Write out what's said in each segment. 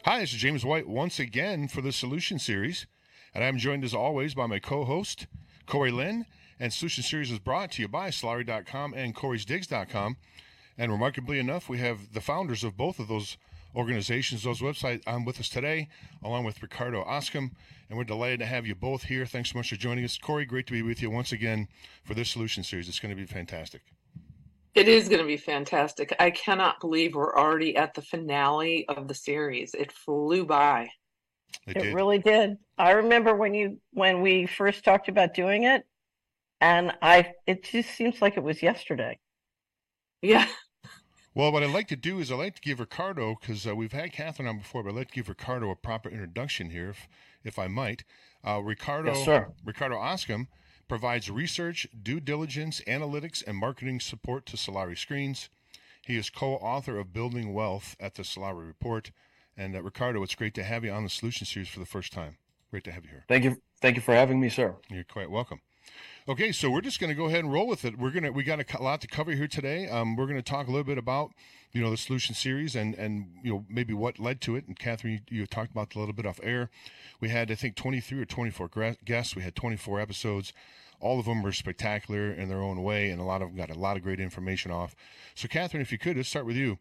Hi, this is James White once again for the Solution Series, and I'm joined as always by my co-host, Corey Lynn, and Solution Series is brought to you by Solari.com and Corey'sDigs.com, and remarkably enough, we have the founders of both of those organizations, those websites, with us today, along with Ricardo Oskam, and we're delighted to have you both here. Thanks so much for joining us. Corey, great to be with you once again for this Solution Series. It's going to be fantastic. It is going to be fantastic. I cannot believe we're already at the finale of the series. It flew by. It really did. I remember when we first talked about doing it, and it just seems like it was yesterday. Yeah. Well, what I'd like to do is I'd like to give Ricardo, because we've had Catherine on before, but I'd like to give Ricardo a proper introduction here, if I might. Ricardo, yes, sir. Ricardo Oskam provides research, due diligence, analytics, and marketing support to Solari Screens. He is co-author of Building Wealth at the Solari Report. And Ricardo, it's great to have you on the Solution Series for the first time. Great to have you here. Thank you for having me, sir. You're quite welcome. Okay, so we're just going to go ahead and roll with it. We got a lot to cover here today. We're going to talk a little bit about the Solution Series and maybe what led to it. And Catherine, you talked about a little bit off air. We had, I think, 23 or 24 guests. We had 24 episodes. All of them were spectacular in their own way, and a lot of them got a lot of great information off. So, Catherine, if you could, let's start with you.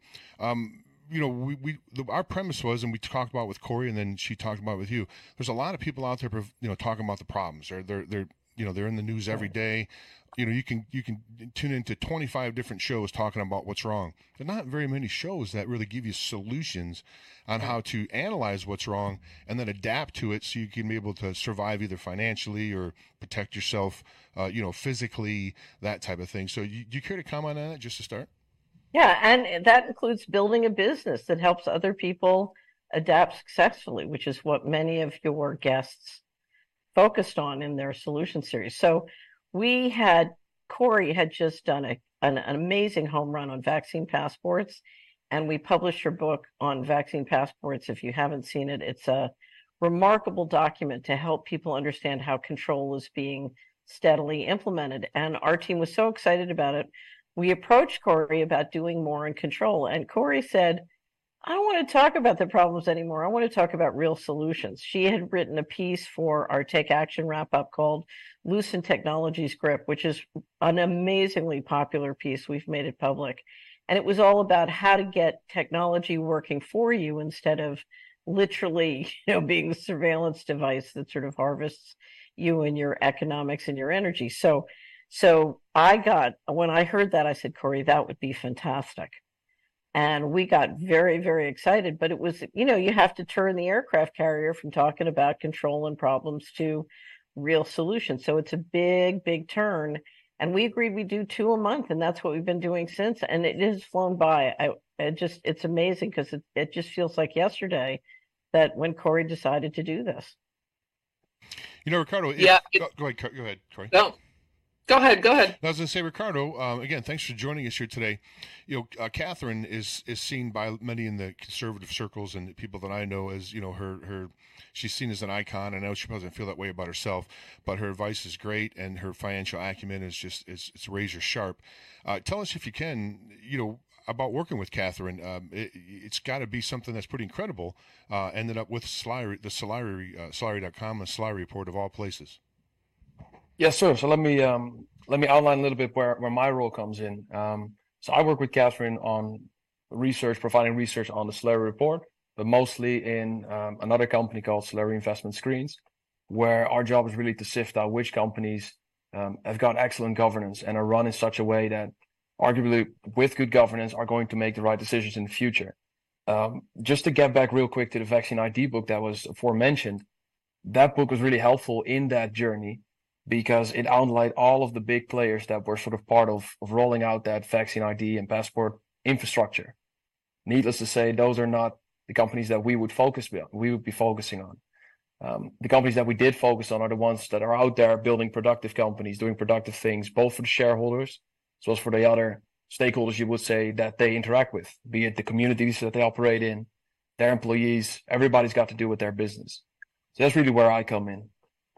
Our premise was, and we talked about with Corey, and then she talked about with you. There's a lot of people out there, talking about the problems. They're in the news every day. You can tune into 25 different shows talking about what's wrong. There are not very many shows that really give you solutions on how to analyze what's wrong and then adapt to it so you can be able to survive either financially or protect yourself, physically, that type of thing. So do you care to comment on that just to start? Yeah, and that includes building a business that helps other people adapt successfully, which is what many of your guests focused on in their Solution Series. So Corey had just done an amazing home run on vaccine passports, and we published her book on vaccine passports. If you haven't seen it, it's a remarkable document to help people understand how control is being steadily implemented. And our team was so excited about it. We approached Corey about doing more in control, and Corey said, I don't want to talk about the problems anymore. I want to talk about real solutions. She had written a piece for our Take Action wrap-up called Loosen Technology's Grip, which is an amazingly popular piece. We've made it public. And it was all about how to get technology working for you instead of literally, being the surveillance device that sort of harvests you and your economics and your energy. So when I heard that, I said, Corey, that would be fantastic. And we got very, very excited. But it was, you have to turn the aircraft carrier from talking about control and problems to real solutions. So it's a big, big turn. And we agreed we'd do 2 a month. And that's what we've been doing since. And it has flown by. It's amazing because it just feels like yesterday that when Corey decided to do this. Ricardo. Yeah. Go ahead, Corey. No. Go ahead. I was going to say, Ricardo, again, thanks for joining us here today. Catherine is seen by many in the conservative circles and people that I know as, she's seen as an icon. I know she doesn't feel that way about herself, but her advice is great and her financial acumen is it's razor sharp. Tell us if you can, about working with Catherine. It's got to be something that's pretty incredible. Ended up with Solari.com and Solari Report of all places. Yes, sir. So let me outline a little bit where my role comes in. So I work with Catherine on providing research on the Solari Report, but mostly in another company called Solari Investment Screens, where our job is really to sift out which companies have got excellent governance and are run in such a way that arguably with good governance are going to make the right decisions in the future. Just to get back real quick to the Vaccine ID book that was aforementioned, that book was really helpful in that journey, because it outlined all of the big players that were sort of part of rolling out that vaccine ID and passport infrastructure. Needless to say, those are not the companies that we would be focusing on. The companies that we did focus on are the ones that are out there building productive companies, doing productive things, both for the shareholders as well as for the other stakeholders you would say that they interact with, be it the communities that they operate in, their employees. Everybody's got to do with their business. So that's really where I come in.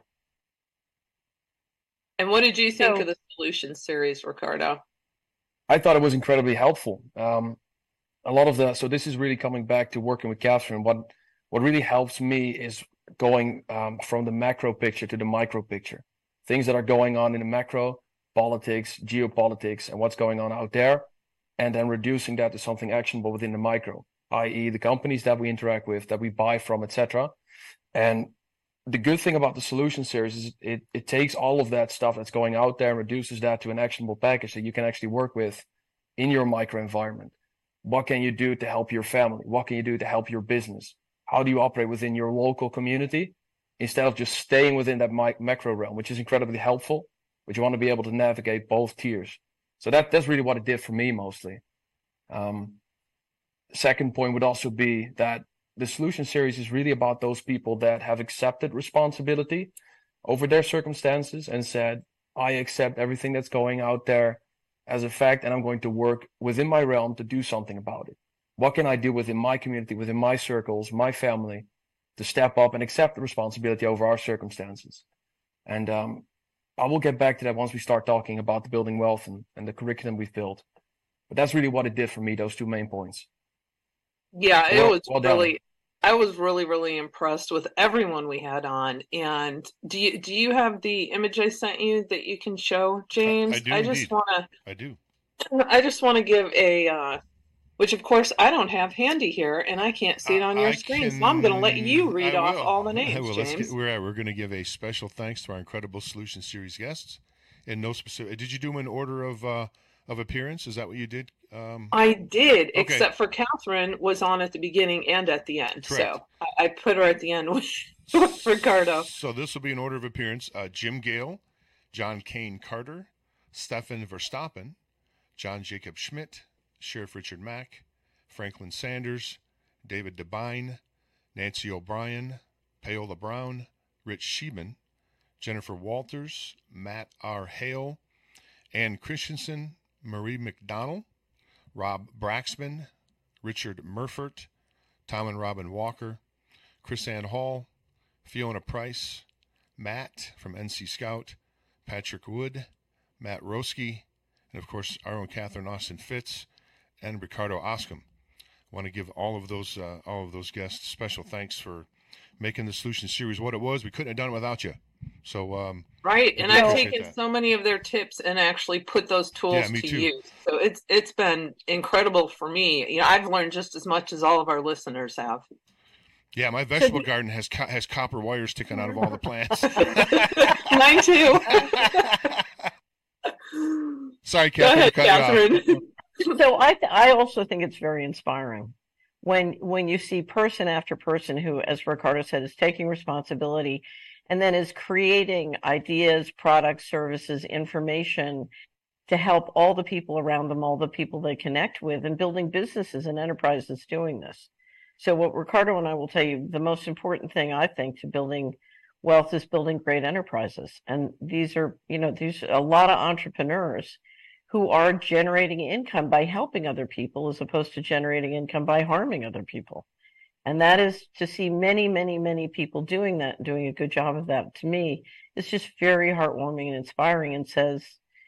And what did you think of the Solution Series, Ricardo? I thought it was incredibly helpful. So this is really coming back to working with Catherine. what really helps me is going from the macro picture to the micro picture. Things that are going on in the macro, politics, geopolitics, and what's going on out there, and then reducing that to something actionable within the micro, i.e. the companies that we interact with, that we buy from, etc. And the good thing about the solution series is it takes all of that stuff that's going out there and reduces that to an actionable package that you can actually work with in your micro environment. What can you do to help your family? What can you do to help your business? How do you operate within your local community instead of just staying within that macro realm, which is incredibly helpful, but you want to be able to navigate both tiers. So that's really what it did for me mostly. Second point would also be that the solution series is really about those people that have accepted responsibility over their circumstances and said, I accept everything that's going out there as a fact, and I'm going to work within my realm to do something about it. What can I do within my community, within my circles, my family, to step up and accept the responsibility over our circumstances? And I will get back to that once we start talking about the building wealth and the curriculum we've built. But that's really what it did for me, those 2 main points. Yeah, I was really, really impressed with everyone we had on. And do you have the image I sent you that you can show, James? I do. I just want to give a which of course I don't have handy here, and I can't see it on your screen. So I'm going to let you read off all the names, James. We're going to give a special thanks to our incredible Solution Series guests. In no specific, did you do them in order of appearance? Is that what you did? I did, okay. Except for Catherine was on at the beginning and at the end. Correct. So I put her at the end with Ricardo. So this will be in order of appearance. Jim Gale, John Kane Carter, Stefan Verstappen, John Jacob Schmidt, Sheriff Richard Mack, Franklin Sanders, David Devine, Nancy O'Brien, Paola Brown, Rich Sheeman, Jennifer Walters, Matt R. Hale, Ann Christensen, Marie McDonald, Rob Braxman, Richard Murfert, Tom and Robin Walker, Chris Ann Hall, Fiona Price, Matt from NC Scout, Patrick Wood, Matt Roski, and of course our own Catherine Austin Fitz, and Ricardo Oscom. I want to give all of those guests special thanks for making the Solution Series what it was. We couldn't have done it without you. So right, and I've taken so many of their tips and actually put those tools to use. So it's been incredible for me. I've learned just as much as all of our listeners have. Yeah, my vegetable garden has copper wires sticking out of all the plants. Mine too. Sorry, Catherine. Go ahead, Catherine. So I also think it's very inspiring when you see person after person who, as Ricardo said, is taking responsibility and then is creating ideas, products, services, information to help all the people around them, all the people they connect with, and building businesses and enterprises doing this. So what Ricardo and I will tell you, the most important thing I think to building wealth is building great enterprises. And these are a lot of entrepreneurs who are generating income by helping other people as opposed to generating income by harming other people. And that is to see many, many, many people doing that, doing a good job of that, to me, is just very heartwarming and inspiring, and says,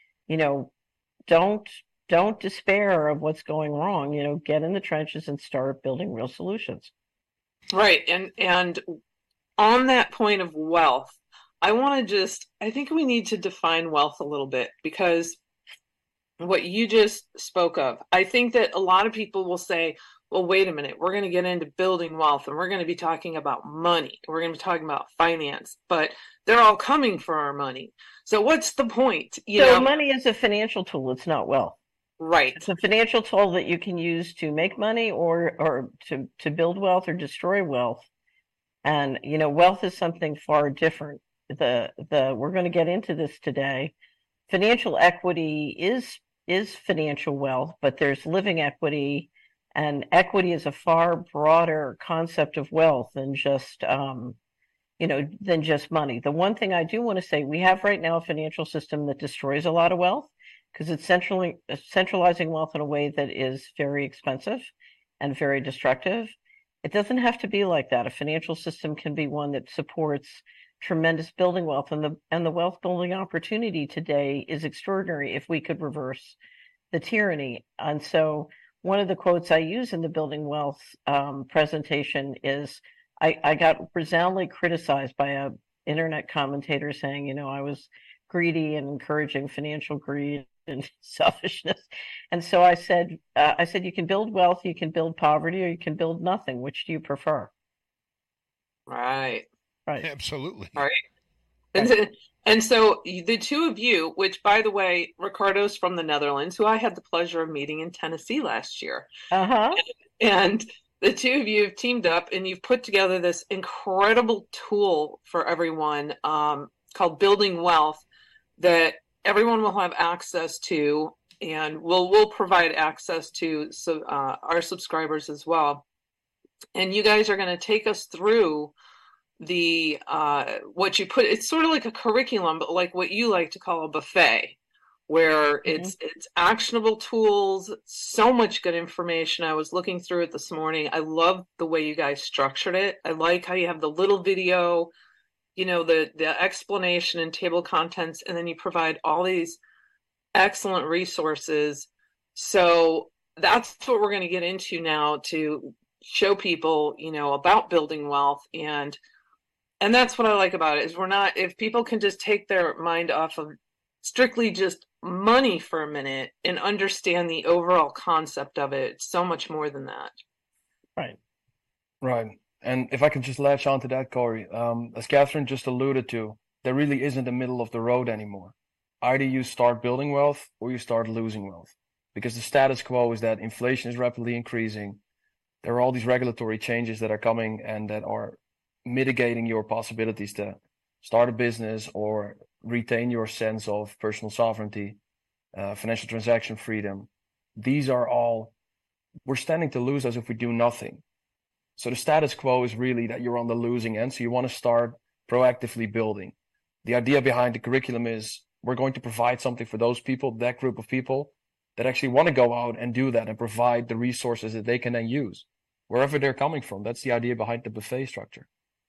don't despair of what's going wrong. Get in the trenches and start building real solutions. Right. And on that point of wealth, I think we need to define wealth a little bit, because what you just spoke of, I think that a lot of people will say, well, wait a minute, we're going to get into building wealth and we're going to be talking about money. We're going to be talking about finance, but they're all coming for our money. So what's the point? Money is a financial tool. It's not wealth. Right. It's a financial tool that you can use to make money or to build wealth or destroy wealth. And, wealth is something far different. We're going to get into this today. Financial equity is financial wealth, but there's living equity, and equity is a far broader concept of wealth than just money. The one thing I do want to say, we have right now a financial system that destroys a lot of wealth because it's centralizing wealth in a way that is very expensive and very destructive. It doesn't have to be like that. A financial system can be one that supports tremendous building wealth, and the wealth building opportunity today is extraordinary if we could reverse the tyranny. And so one of the quotes I use in the building wealth presentation is, I got resoundingly criticized by a internet commentator saying, I was greedy and encouraging financial greed and selfishness. And so I said, you can build wealth, you can build poverty, or you can build nothing. Which do you prefer? Right. Right. Absolutely. Right. And so the two of you, which by the way, Ricardo's from the Netherlands, who I had the pleasure of meeting in Tennessee last year. Uh-huh. And the two of you have teamed up and you've put together this incredible tool for everyone called Building Wealth that everyone will have access to, and we'll provide access to our subscribers as well. And you guys are going to take us through the what you put. It's sort of like a curriculum, but like what you like to call a buffet, where it's actionable tools, so much good information. I was looking through it this morning. I love the way you guys structured it. I like how you have the little video, the explanation and table contents, and then you provide all these excellent resources. So that's what we're going to get into now to show people, about building wealth. And that's what I like about it, is if people can just take their mind off of strictly just money for a minute and understand the overall concept of it, it's so much more than that. Right. Right. And if I can just latch on to that, Corey, as Catherine just alluded to, there really isn't a middle of the road anymore. Either you start building wealth or you start losing wealth, because the status quo is that inflation is rapidly increasing. There are all these regulatory changes that are coming and that are mitigating your possibilities to start a business or retain your sense of personal sovereignty, financial transaction freedom. These are all, we're standing to lose as if we do nothing. So the status quo is really that you're on the losing end. So you want to start proactively building. The idea behind the curriculum is we're going to provide something for those people, that group of people that actually want to go out and do that and provide the resources that they can then use wherever they're coming from. That's the idea behind the buffet structure.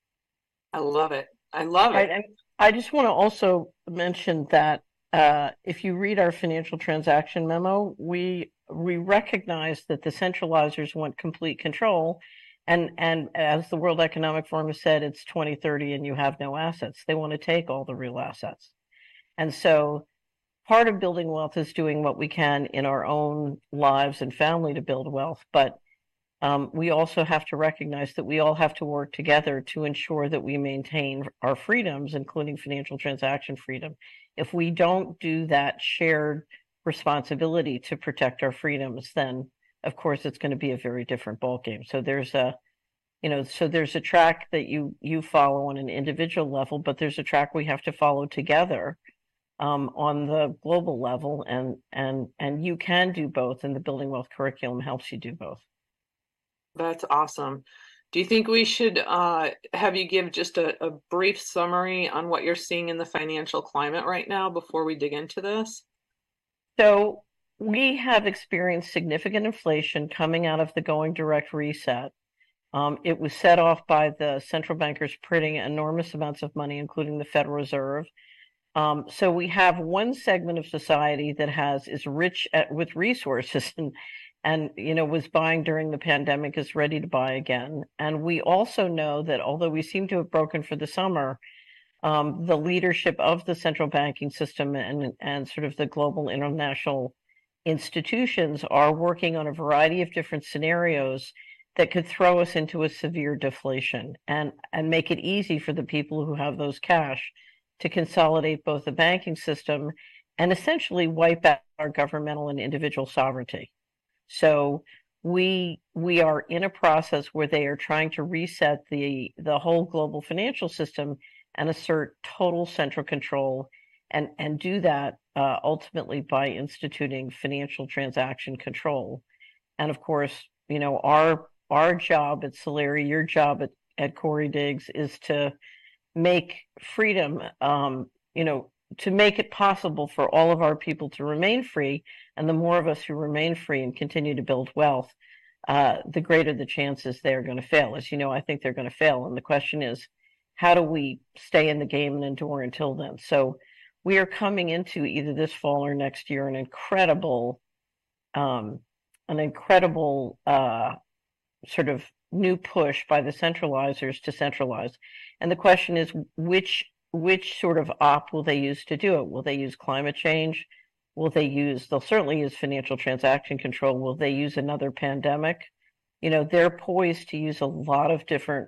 I love it. I love it. And I just want to also mention that if you read our financial transaction memo, we recognize that the centralizers want complete control. And as the World Economic Forum has said, it's 2030 and you have no assets. They want to take all the real assets. And so part of building wealth is doing what we can in our own lives and family to build wealth. But we also have to recognize that we all have to work together to ensure that we maintain our freedoms, including financial transaction freedom. If we don't do that shared responsibility to protect our freedoms, then of course it's going to be a very different ballgame. So there's a track that you follow on an individual level, but there's a track we have to follow together on the global level, and you can do both, and the Building Wealth curriculum helps you do both. That's awesome. Do you think we should have you give just a brief summary on what you're seeing in the financial climate right now before we dig into this? So we have experienced significant inflation coming out of the going direct reset. It was set off by the central bankers printing enormous amounts of money, including the Federal Reserve. So we have one segment of society that is rich with resources and was buying during the pandemic, is ready to buy again. And we also know that although we seem to have broken for the summer, the leadership of the central banking system and sort of the global international institutions are working on a variety of different scenarios that could throw us into a severe deflation and make it easy for the people who have those cash to consolidate both the banking system and essentially wipe out our governmental and individual sovereignty. So we are in a process where they are trying to reset the whole global financial system and assert total central control, and do that ultimately by instituting financial transaction control. And of course, our job at Solari, your job at Corey Diggs, is to make freedom, to make it possible for all of our people to remain free. And the more of us who remain free and continue to build wealth, the greater the chances they're going to fail. As you know, I think they're going to fail. And the question is, how do we stay in the game and endure until then? So we are coming into either this fall or next year an incredible sort of new push by the centralizers to centralize. And the question is, which sort of op will they use to do it? Will they use climate change? They'll certainly use financial transaction control. Will they use another pandemic? They're poised to use a lot of different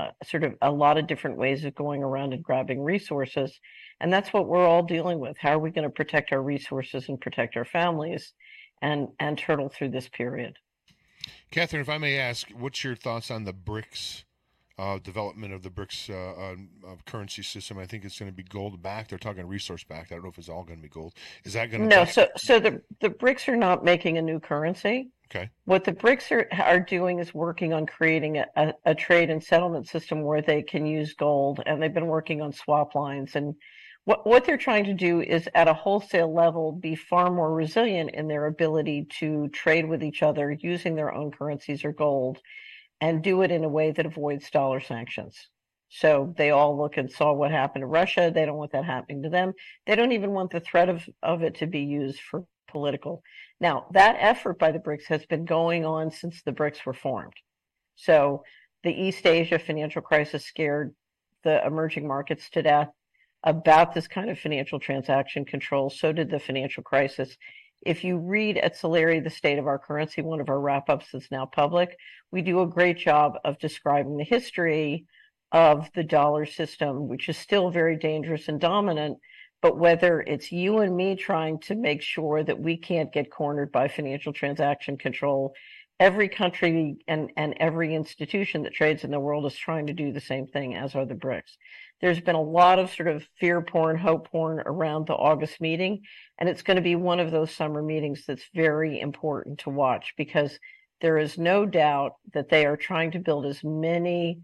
ways of going around and grabbing resources. And that's what we're all dealing with. How are we going to protect our resources and protect our families and turtle through this period? Catherine, if I may ask, what's your thoughts on the BRICS development of the BRICS currency system? I think it's going to be gold backed. They're talking resource backed. I don't know if it's all going to be gold. Is that going to? No. So the BRICS are not making a new currency. Okay. What the BRICS are doing is working on creating a trade and settlement system where they can use gold, and they've been working on swap lines. And what they're trying to do is, at a wholesale level, be far more resilient in their ability to trade with each other using their own currencies or gold, and do it in a way that avoids dollar sanctions. So they all look and saw what happened to Russia. They don't want that happening to them. They don't even want the threat of it to be used for political. Now, that effort by the BRICS has been going on since the BRICS were formed. So the East Asia financial crisis scared the emerging markets to death about this kind of financial transaction control. So did the financial crisis. If you read at Solari, The State of Our Currency, one of our wrap-ups that's now public, we do a great job of describing the history of the dollar system, which is still very dangerous and dominant. But whether it's you and me trying to make sure that we can't get cornered by financial transaction control, every country and every institution that trades in the world is trying to do the same thing, as are the BRICS. There's been a lot of sort of fear porn, hope porn around the August meeting, and it's going to be one of those summer meetings that's very important to watch, because there is no doubt that they are trying to build as many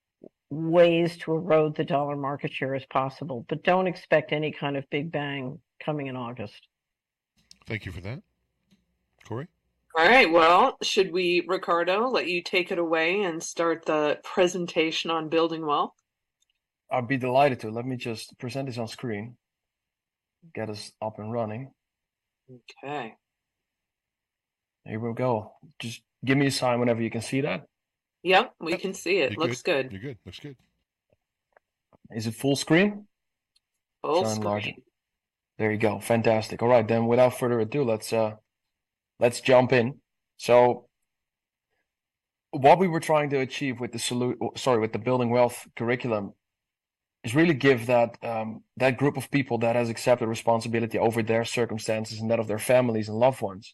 ways to erode the dollar market share as possible, but don't expect any kind of big bang coming in August. Thank you for that. Corey? All right, well, should we, Ricardo, let you take it away and start the presentation on building wealth? I'd be delighted to. Let me just present this on screen, get us up and running. Okay. Here we go. Just give me a sign whenever you can see that. Yep, we can see it. Looks good. You're good. Looks good. Is it full screen? Full screen. There you go. Fantastic. All right, then without further ado, let's jump in. So what we were trying to achieve with the Building Wealth curriculum is really give that that group of people that has accepted responsibility over their circumstances and that of their families and loved ones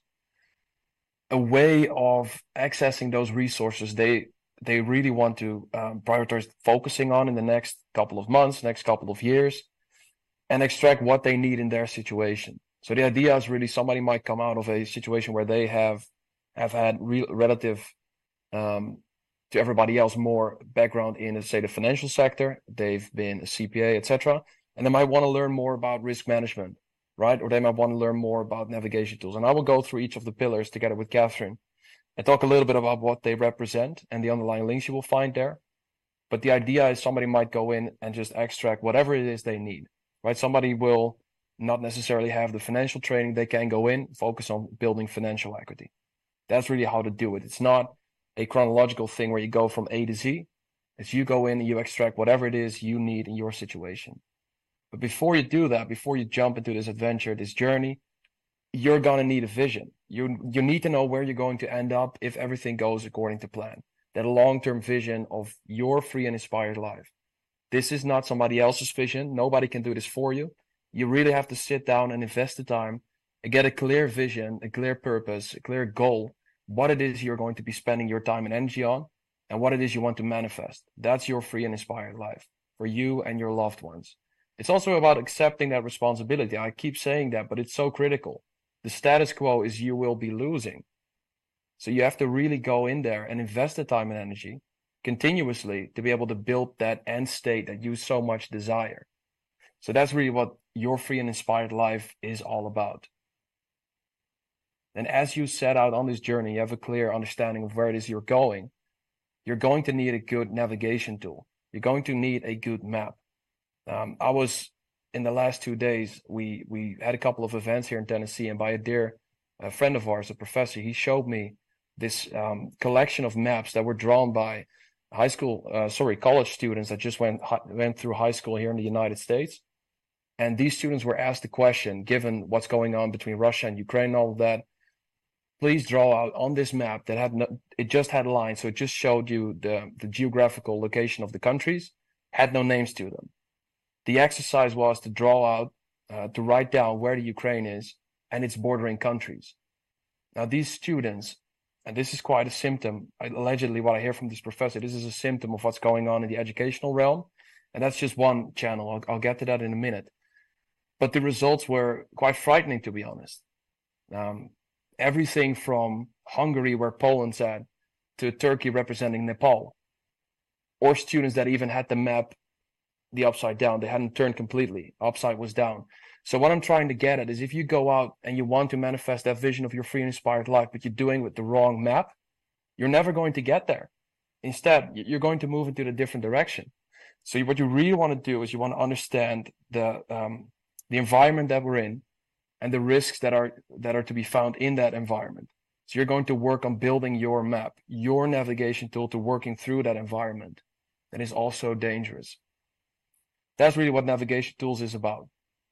a way of accessing those resources they really want to prioritize focusing on in the next couple of months, next couple of years, and extract what they need in their situation. So the idea is really somebody might come out of a situation where they have had relative to everybody else more background in, say, the financial sector. They've been a CPA, etc., and they might want to learn more about risk management, right? Or they might want to learn more about navigation tools. And I will go through each of the pillars together with Catherine and talk a little bit about what they represent and the underlying links you will find there. But the idea is somebody might go in and just extract whatever it is they need, right? Somebody will not necessarily have the financial training. They can go in, focus on building financial equity. That's really how to do it. It's not a chronological thing where you go from A to Z. It's you go in and you extract whatever it is you need in your situation. But before you do that, before you jump into this adventure, this journey, you're going to need a vision. You need to know where you're going to end up if everything goes according to plan. That long-term vision of your free and inspired life. This is not somebody else's vision. Nobody can do this for you. You really have to sit down and invest the time and get a clear vision, a clear purpose, a clear goal, what it is you're going to be spending your time and energy on, and what it is you want to manifest. That's your free and inspired life for you and your loved ones. It's also about accepting that responsibility. I keep saying that, but it's so critical. The status quo is you will be losing. So you have to really go in there and invest the time and energy continuously to be able to build that end state that you so much desire. So that's really what your free and inspired life is all about. And as you set out on this journey, you have a clear understanding of where it is you're going to need a good navigation tool. You're going to need a good map. I was in the last 2 days, we had a couple of events here in Tennessee, and by a dear friend of ours, a professor, he showed me this collection of maps that were drawn by college students that just went through high school here in the United States. And these students were asked the question, given what's going on between Russia and Ukraine and all of that, please draw out on this map that it just had lines, so it just showed you the geographical location of the countries, had no names to them. The exercise was to draw out, to write down where the Ukraine is and its bordering countries. Now, these students, and this is quite a symptom, allegedly what I hear from this professor, this is a symptom of what's going on in the educational realm. And that's just one channel. I'll get to that in a minute. But the results were quite frightening, to be honest. Everything from Hungary, where Poland's at, to Turkey representing Nepal, or students that even had the map the upside down. They hadn't turned completely. Upside was down. So what I'm trying to get at is if you go out and you want to manifest that vision of your free and inspired life, but you're doing it with the wrong map, you're never going to get there. Instead, you're going to move into a different direction. So what you really want to do is you want to understand the environment that we're in and the risks that are to be found in that environment. So you're going to work on building your map, your navigation tool to working through that environment that is also dangerous. That's really what navigation tools is about.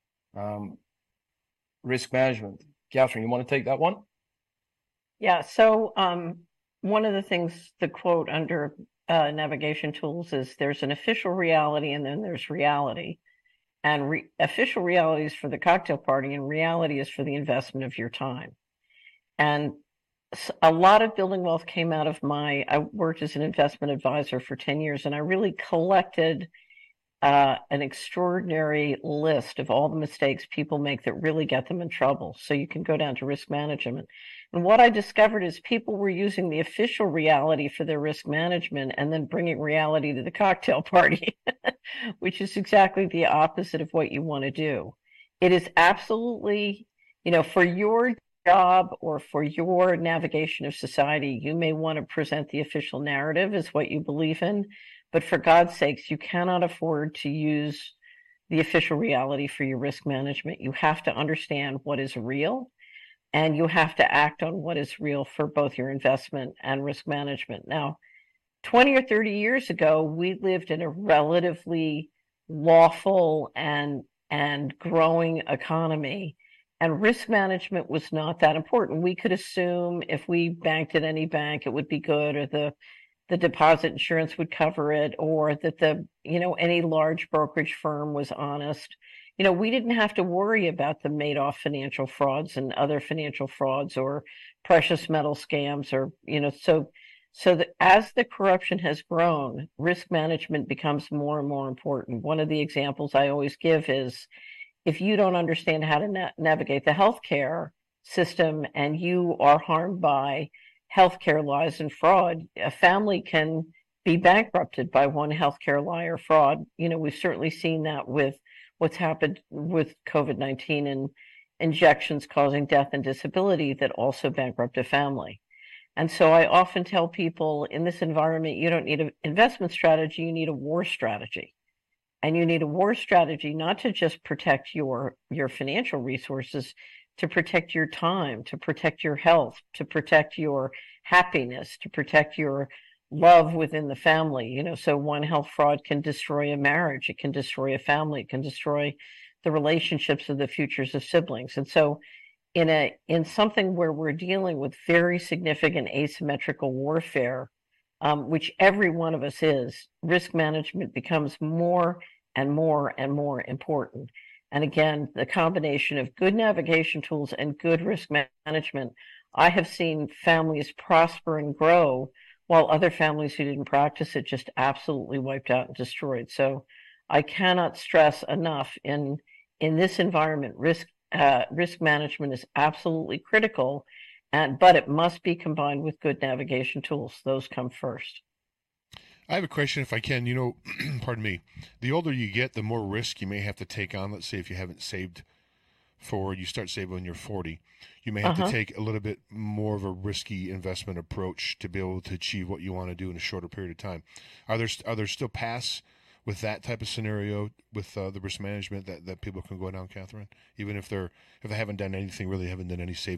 Risk management. Catherine, you want to take that one? Yeah. So one of the things, the quote under navigation tools is there's an official reality and then there's reality. And official reality is for the cocktail party and reality is for the investment of your time. And a lot of building wealth came out of I worked as an investment advisor for 10 years, and I really collected an extraordinary list of all the mistakes people make that really get them in trouble. So you can go down to risk management. And what I discovered is people were using the official reality for their risk management and then bringing reality to the cocktail party, which is exactly the opposite of what you want to do. It is absolutely, for your job or for your navigation of society, you may want to present the official narrative as what you believe in. But for God's sakes, you cannot afford to use the official reality for your risk management. You have to understand what is real, and you have to act on what is real for both your investment and risk management. Now, 20 or 30 years ago, we lived in a relatively lawful and growing economy, and risk management was not that important. We could assume if we banked at any bank, it would be good, or the deposit insurance would cover it, or that any large brokerage firm was honest. We didn't have to worry about the Madoff financial frauds and other financial frauds or precious metal scams, or, so that as the corruption has grown, risk management becomes more and more important. One of the examples I always give is if you don't understand how to navigate the healthcare system and you are harmed by healthcare lies and fraud, a family can be bankrupted by one healthcare lie or fraud. We've certainly seen that with what's happened with COVID-19 and injections causing death and disability that also bankrupt a family. And so I often tell people in this environment, you don't need an investment strategy, you need a war strategy. And you need a war strategy not to just protect your financial resources, to protect your time, to protect your health, to protect your happiness, to protect your love within the family. So one health fraud can destroy a marriage, it can destroy a family, it can destroy the relationships of the futures of siblings. And so in something where we're dealing with very significant asymmetrical warfare, which every one of us is, risk management becomes more and more and more important. And again, the combination of good navigation tools and good risk management, I have seen families prosper and grow while other families who didn't practice it just absolutely wiped out and destroyed. So I cannot stress enough in this environment, risk management is absolutely critical, but it must be combined with good navigation tools. Those come first. I have a question, if I can. Pardon me. The older you get, the more risk you may have to take on. Let's say if you haven't saved you start saving when you're 40, you may have to take a little bit more of a risky investment approach to be able to achieve what you want to do in a shorter period of time. Are there still paths with that type of scenario with the risk management that people can go down, Catherine? Even if they haven't done anything, really haven't done any saving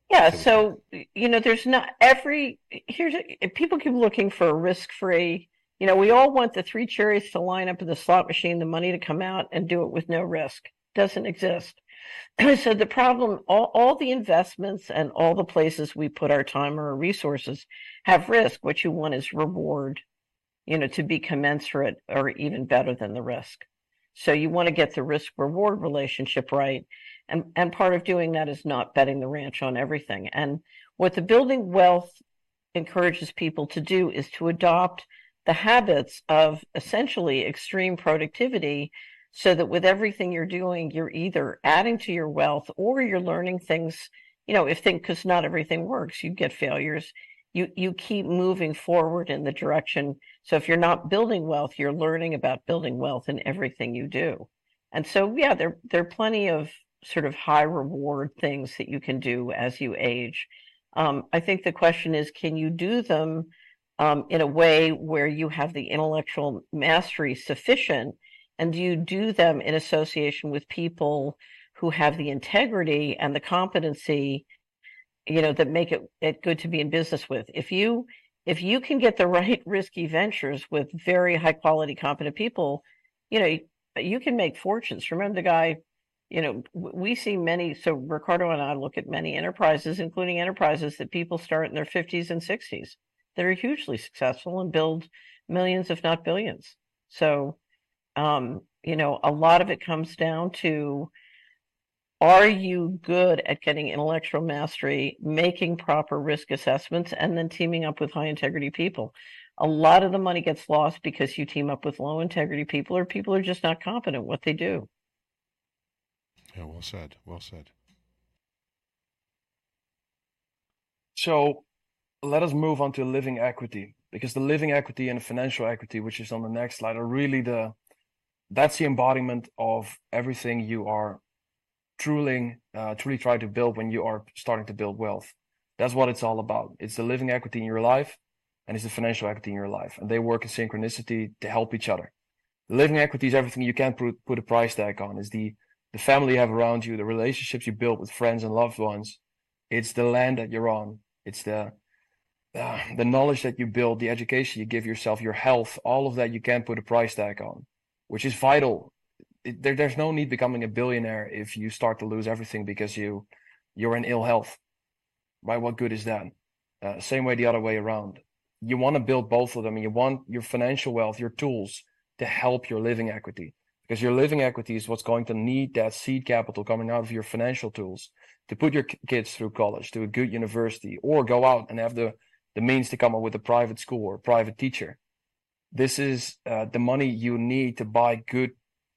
Yeah, So so there's not people keep looking for a risk-free. We all want the three cherries to line up in the slot machine, the money to come out and do it with no risk. Doesn't exist. So the problem, all the investments and all the places we put our time or our resources have risk. What you want is reward, to be commensurate or even better than the risk. So you want to get the risk reward relationship right. And part of doing that is not betting the ranch on everything. And what the Building Wealth encourages people to do is to adopt the habits of essentially extreme productivity, so that with everything you're doing, you're either adding to your wealth or you're learning things, because not everything works, you get failures. You keep moving forward in the direction. So if you're not building wealth, you're learning about building wealth in everything you do. And so, yeah, there are plenty of sort of high reward things that you can do as you age. I think the question is, can you do them in a way where you have the intellectual mastery sufficient? And do you do them in association with people who have the integrity and the competency, that make it good to be in business with? If you can get the right risky ventures with very high quality, competent people, you can make fortunes. Remember the guy, we see many. So Ricardo and I look at many enterprises, including enterprises that people start in their 50s and 60s, that are hugely successful and build millions, if not billions. So, a lot of it comes down to, are you good at getting intellectual mastery, making proper risk assessments, and then teaming up with high integrity people? A lot of the money gets lost because you team up with low integrity people, or people are just not competent at what they do. yeah, well said. Well said. So let us move on to living equity, because the living equity and the financial equity, which is on the next slide, are really that's the embodiment of everything you are truly try to build when you are starting to build wealth. That's what it's all about. It's the living equity in your life, and it's the financial equity in your life, and they work in synchronicity to help each other. The living equity is everything you can't put a price tag on. It's the family you have around you, the relationships you build with friends and loved ones. It's the land that you're on. It's the knowledge that you build, the education you give yourself, your health, all of that you can't put a price tag on, which is vital. There's no need becoming a billionaire if you start to lose everything because you're in ill health, right? What good is that? Same way the other way around. You want to build both of them, and you want your financial wealth, your tools, to help your living equity, because your living equity is what's going to need that seed capital coming out of your financial tools to put your kids through college, to a good university, or go out and have the means to come up with a private school or a private teacher. This is the money you need to buy good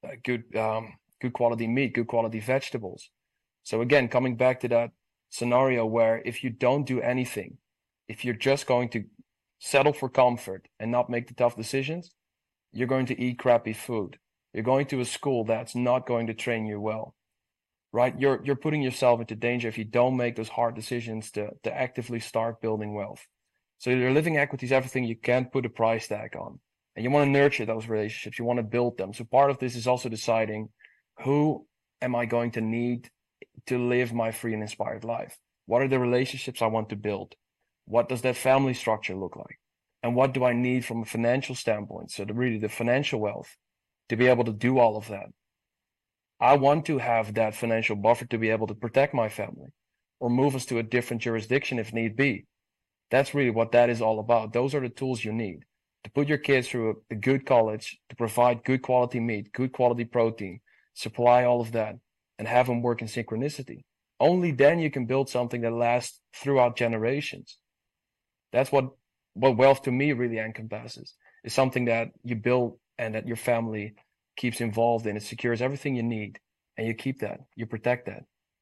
quality meat, good quality vegetables. So again, coming back to that scenario where if you don't do anything, if you're just going to settle for comfort and not make the tough decisions, you're going to eat crappy food. You're going to a school that's not going to train you well, right? You're putting yourself into danger if you don't make those hard decisions to actively start building wealth. So your living equity is everything you can't put a price tag on. And you want to nurture those relationships. You want to build them. So part of this is also deciding, who am I going to need to live my free and inspired life? What are the relationships I want to build? What does that family structure look like? And what do I need from a financial standpoint? So really the financial wealth to be able to do all of that. I want to have that financial buffer to be able to protect my family or move us to a different jurisdiction if need be. That's really what that is all about. Those are the tools you need to put your kids through a good college, to provide good quality meat, good quality protein, supply all of that, and have them work in synchronicity. Only then you can build something that lasts throughout generations. That's what wealth to me really encompasses, is something that you build and that your family keeps involved in. It secures everything you need, and you keep that, you protect that.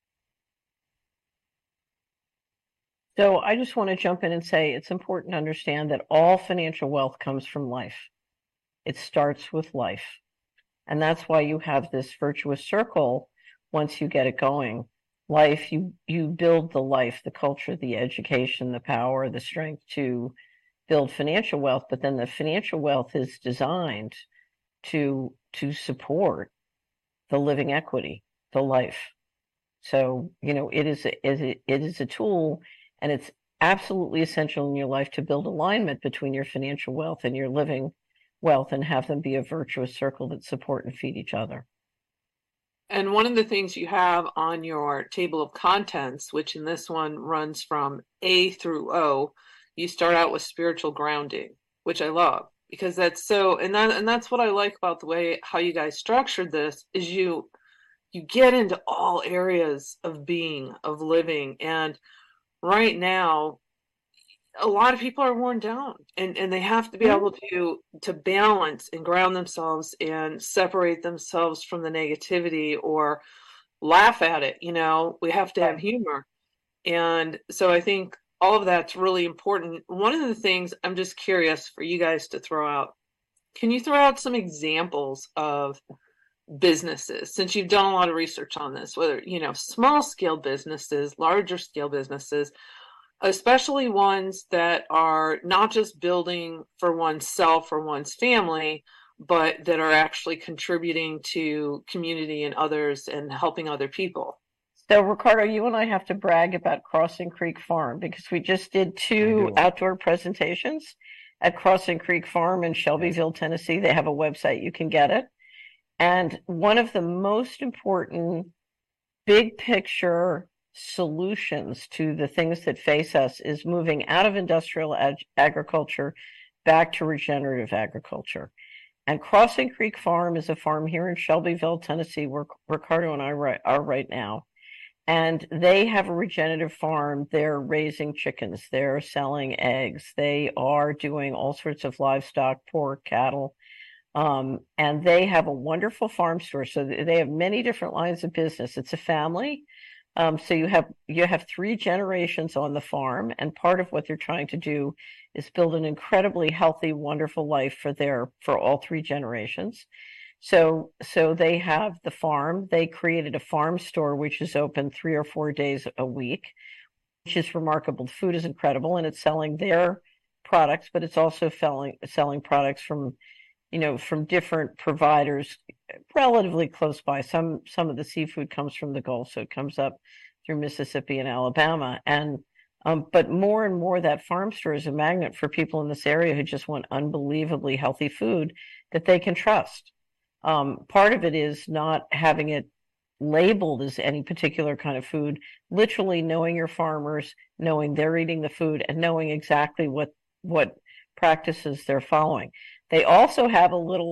So I just want to jump in and say it's important to understand that all financial wealth comes from life. It starts with life. And that's why you have this virtuous circle once you get it going. Life, you build the life, the culture, the education, the power, the strength to build financial wealth, but then the financial wealth is designed to support the living equity, the life. So, it is a tool, and it's absolutely essential in your life to build alignment between your financial wealth and your living wealth and have them be a virtuous circle that support and feed each other. And one of the things you have on your table of contents, which in this one runs from A through O, you start out with spiritual grounding, which I love because that's so, and that's what I like about the way how you guys structured this is you get into all areas of being, of living. And right now, a lot of people are worn down and they have to be able to balance and ground themselves and separate themselves from the negativity or laugh at it. We have to have humor. And so I think all of that's really important. One of the things I'm just curious for you guys to throw out, can you throw out some examples of businesses, since you've done a lot of research on this, whether, small scale businesses, larger scale businesses, especially ones that are not just building for oneself or one's family, but that are actually contributing to community and others and helping other people. So, Ricardo, you and I have to brag about Crossing Creek Farm because we just did 2 outdoor presentations at Crossing Creek Farm in Shelbyville, Tennessee. They have a website, you can get it. And one of the most important big picture solutions to the things that face us is moving out of industrial agriculture back to regenerative agriculture. And Crossing Creek Farm is a farm here in Shelbyville, Tennessee, where Ricardo and I are right now. And they have a regenerative farm. They're raising chickens. They're selling eggs. They are doing all sorts of livestock, pork, cattle. And they have a wonderful farm store. So they have many different lines of business. It's a family. So you have 3 generations on the farm, and part of what they're trying to do is build an incredibly healthy, wonderful life for all 3 generations. So they have the farm. They created a farm store which is open 3 or 4 days a week, which is remarkable. The food is incredible, and it's selling their products, but it's also selling products from different providers relatively close by. Some of the seafood comes from the Gulf, so it comes up through Mississippi and Alabama. And but more and more, that farm store is a magnet for people in this area who just want unbelievably healthy food that they can trust. Part of it is not having it labeled as any particular kind of food, literally knowing your farmers, knowing they're eating the food, and knowing exactly what practices they're following. They also have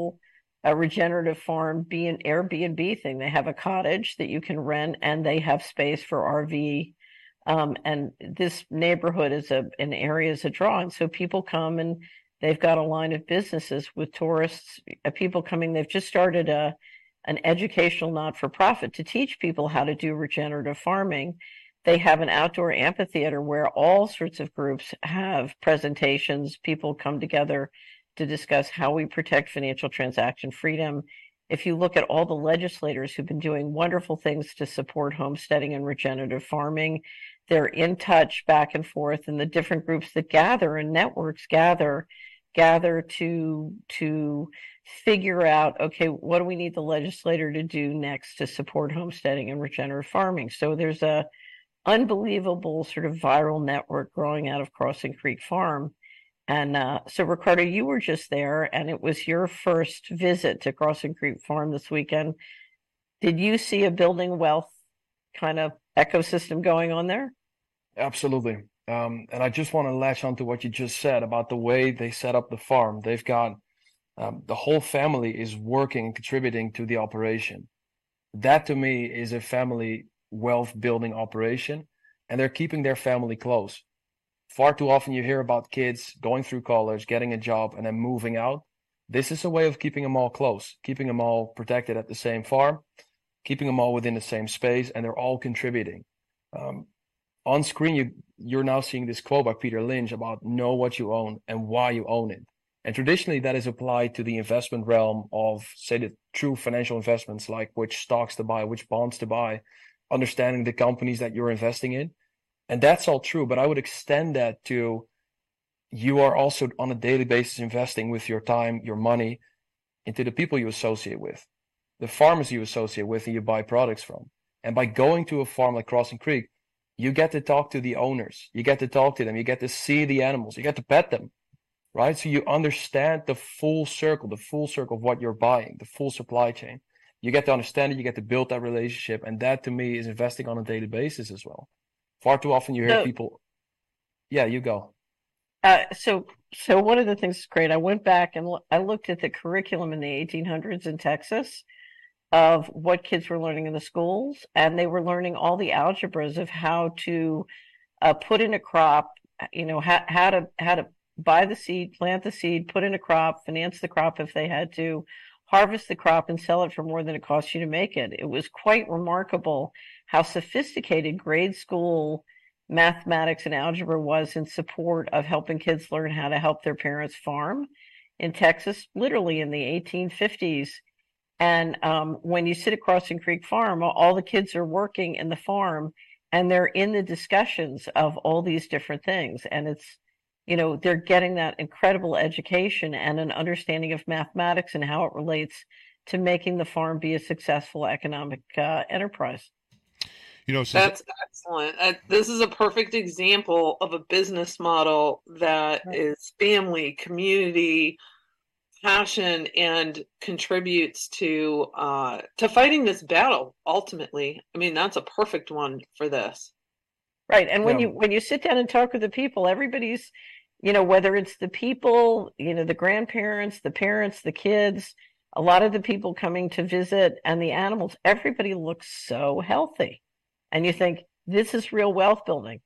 a regenerative farm Airbnb thing. They have a cottage that you can rent, and they have space for RV. And this neighborhood is an area is a draw. And so people come, and they've got a line of businesses with tourists, people coming. They've just started an educational not-for-profit to teach people how to do regenerative farming. They have an outdoor amphitheater where all sorts of groups have presentations. People come together to discuss how we protect financial transaction freedom. If you look at all the legislators who've been doing wonderful things to support homesteading and regenerative farming, they're in touch back and forth, and the different groups that gather and networks gather to figure out, okay, what do we need the legislator to do next to support homesteading and regenerative farming? So there's a unbelievable sort of viral network growing out of Crossing Creek Farm. And so, Ricardo, you were just there, and it was your first visit to Crossing Creek Farm this weekend. Did you see a building wealth kind of ecosystem going on there? Absolutely. And I just want to latch on to what you just said about the way they set up the farm. They've got the whole family is working and contributing to the operation. That, to me, is a family wealth building operation, and they're keeping their family close. Far too often you hear about kids going through college, getting a job, and then moving out. This is a way of keeping them all close, keeping them all protected at the same farm, keeping them all within the same space, and they're all contributing. On screen, you're now seeing this quote by Peter Lynch about know what you own and why you own it. And traditionally, that is applied to the investment realm of, say, the true financial investments, like which stocks to buy, which bonds to buy, understanding the companies that you're investing in. And that's all true, but I would extend that to you are also on a daily basis investing with your time, your money into the people you associate with, the farmers you associate with and you buy products from. And by going to a farm like Crossing Creek, you get to talk to the owners, you get to talk to them, you get to see the animals, you get to pet them, right? So you understand the full circle of what you're buying, the full supply chain. You get to understand it, you get to build that relationship. And that to me is investing on a daily basis as well. Far too often you hear people, yeah, you go. So one of the things that's great, I went back and I looked at the curriculum in the 1800s in Texas of what kids were learning in the schools, and they were learning all the algebras of how to put in a crop, how to buy the seed, plant the seed, put in a crop, finance the crop if they had to, harvest the crop and sell it for more than it cost you to make it. It was quite remarkable how sophisticated grade school mathematics and algebra was in support of helping kids learn how to help their parents farm in Texas, literally in the 1850s. And when you sit at Crossing Creek Farm, all the kids are working in the farm and they're in the discussions of all these different things. And it's, they're getting that incredible education and an understanding of mathematics and how it relates to making the farm be a successful economic enterprise. That's excellent. This is a perfect example of a business model that is family, community, passion, and contributes to fighting this battle. Ultimately, I mean, that's a perfect one for this. Right, and when you sit down and talk with the people, everybody's, whether it's the people, the grandparents, the parents, the kids, a lot of the people coming to visit, and the animals, everybody looks so healthy. And you think, this is real wealth building.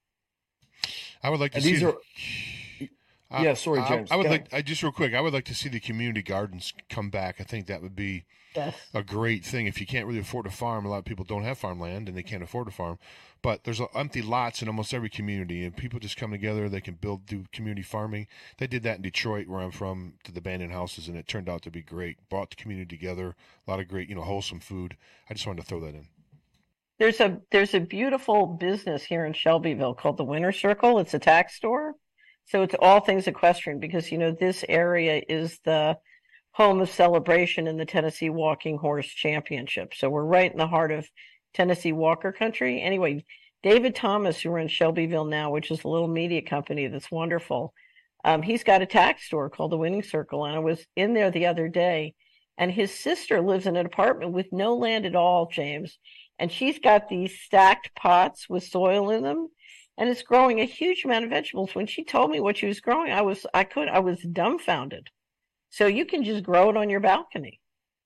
I would like to see. Yeah, sorry, James. I would like just real quick. I would like to see the community gardens come back. I think that would be a great thing. If you can't really afford a farm, a lot of people don't have farmland and they can't afford a farm. But there's empty lots in almost every community, and people just come together. They can do community farming. They did that in Detroit, where I'm from, to the abandoned houses, and it turned out to be great. Brought the community together. A lot of great, wholesome food. I just wanted to throw that in. There's a beautiful business here in Shelbyville called the Winter Circle. It's a tax store. So it's all things equestrian because, this area is the home of celebration in the Tennessee Walking Horse Championship. So we're right in the heart of Tennessee Walker country. Anyway, David Thomas, who runs Shelbyville Now, which is a little media company that's wonderful, he's got a tax store called the Winning Circle. And I was in there the other day, and his sister lives in an apartment with no land at all, James. And she's got these stacked pots with soil in them, and it's growing a huge amount of vegetables. When she told me what she was growing, I was dumbfounded. So you can just grow it on your balcony.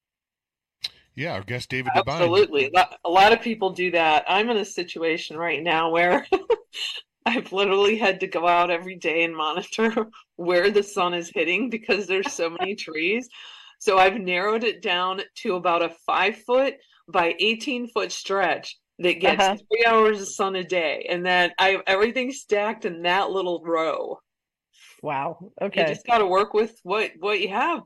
Yeah, our guest David Devine. Absolutely. A lot of people do that. I'm in a situation right now where I've literally had to go out every day and monitor where the sun is hitting because there's so many trees. So I've narrowed it down to about a 5-foot by 18-foot stretch that gets 3 hours of sun a day, and then I have everything stacked in that little row. Wow. Okay. You just got to work with what you have,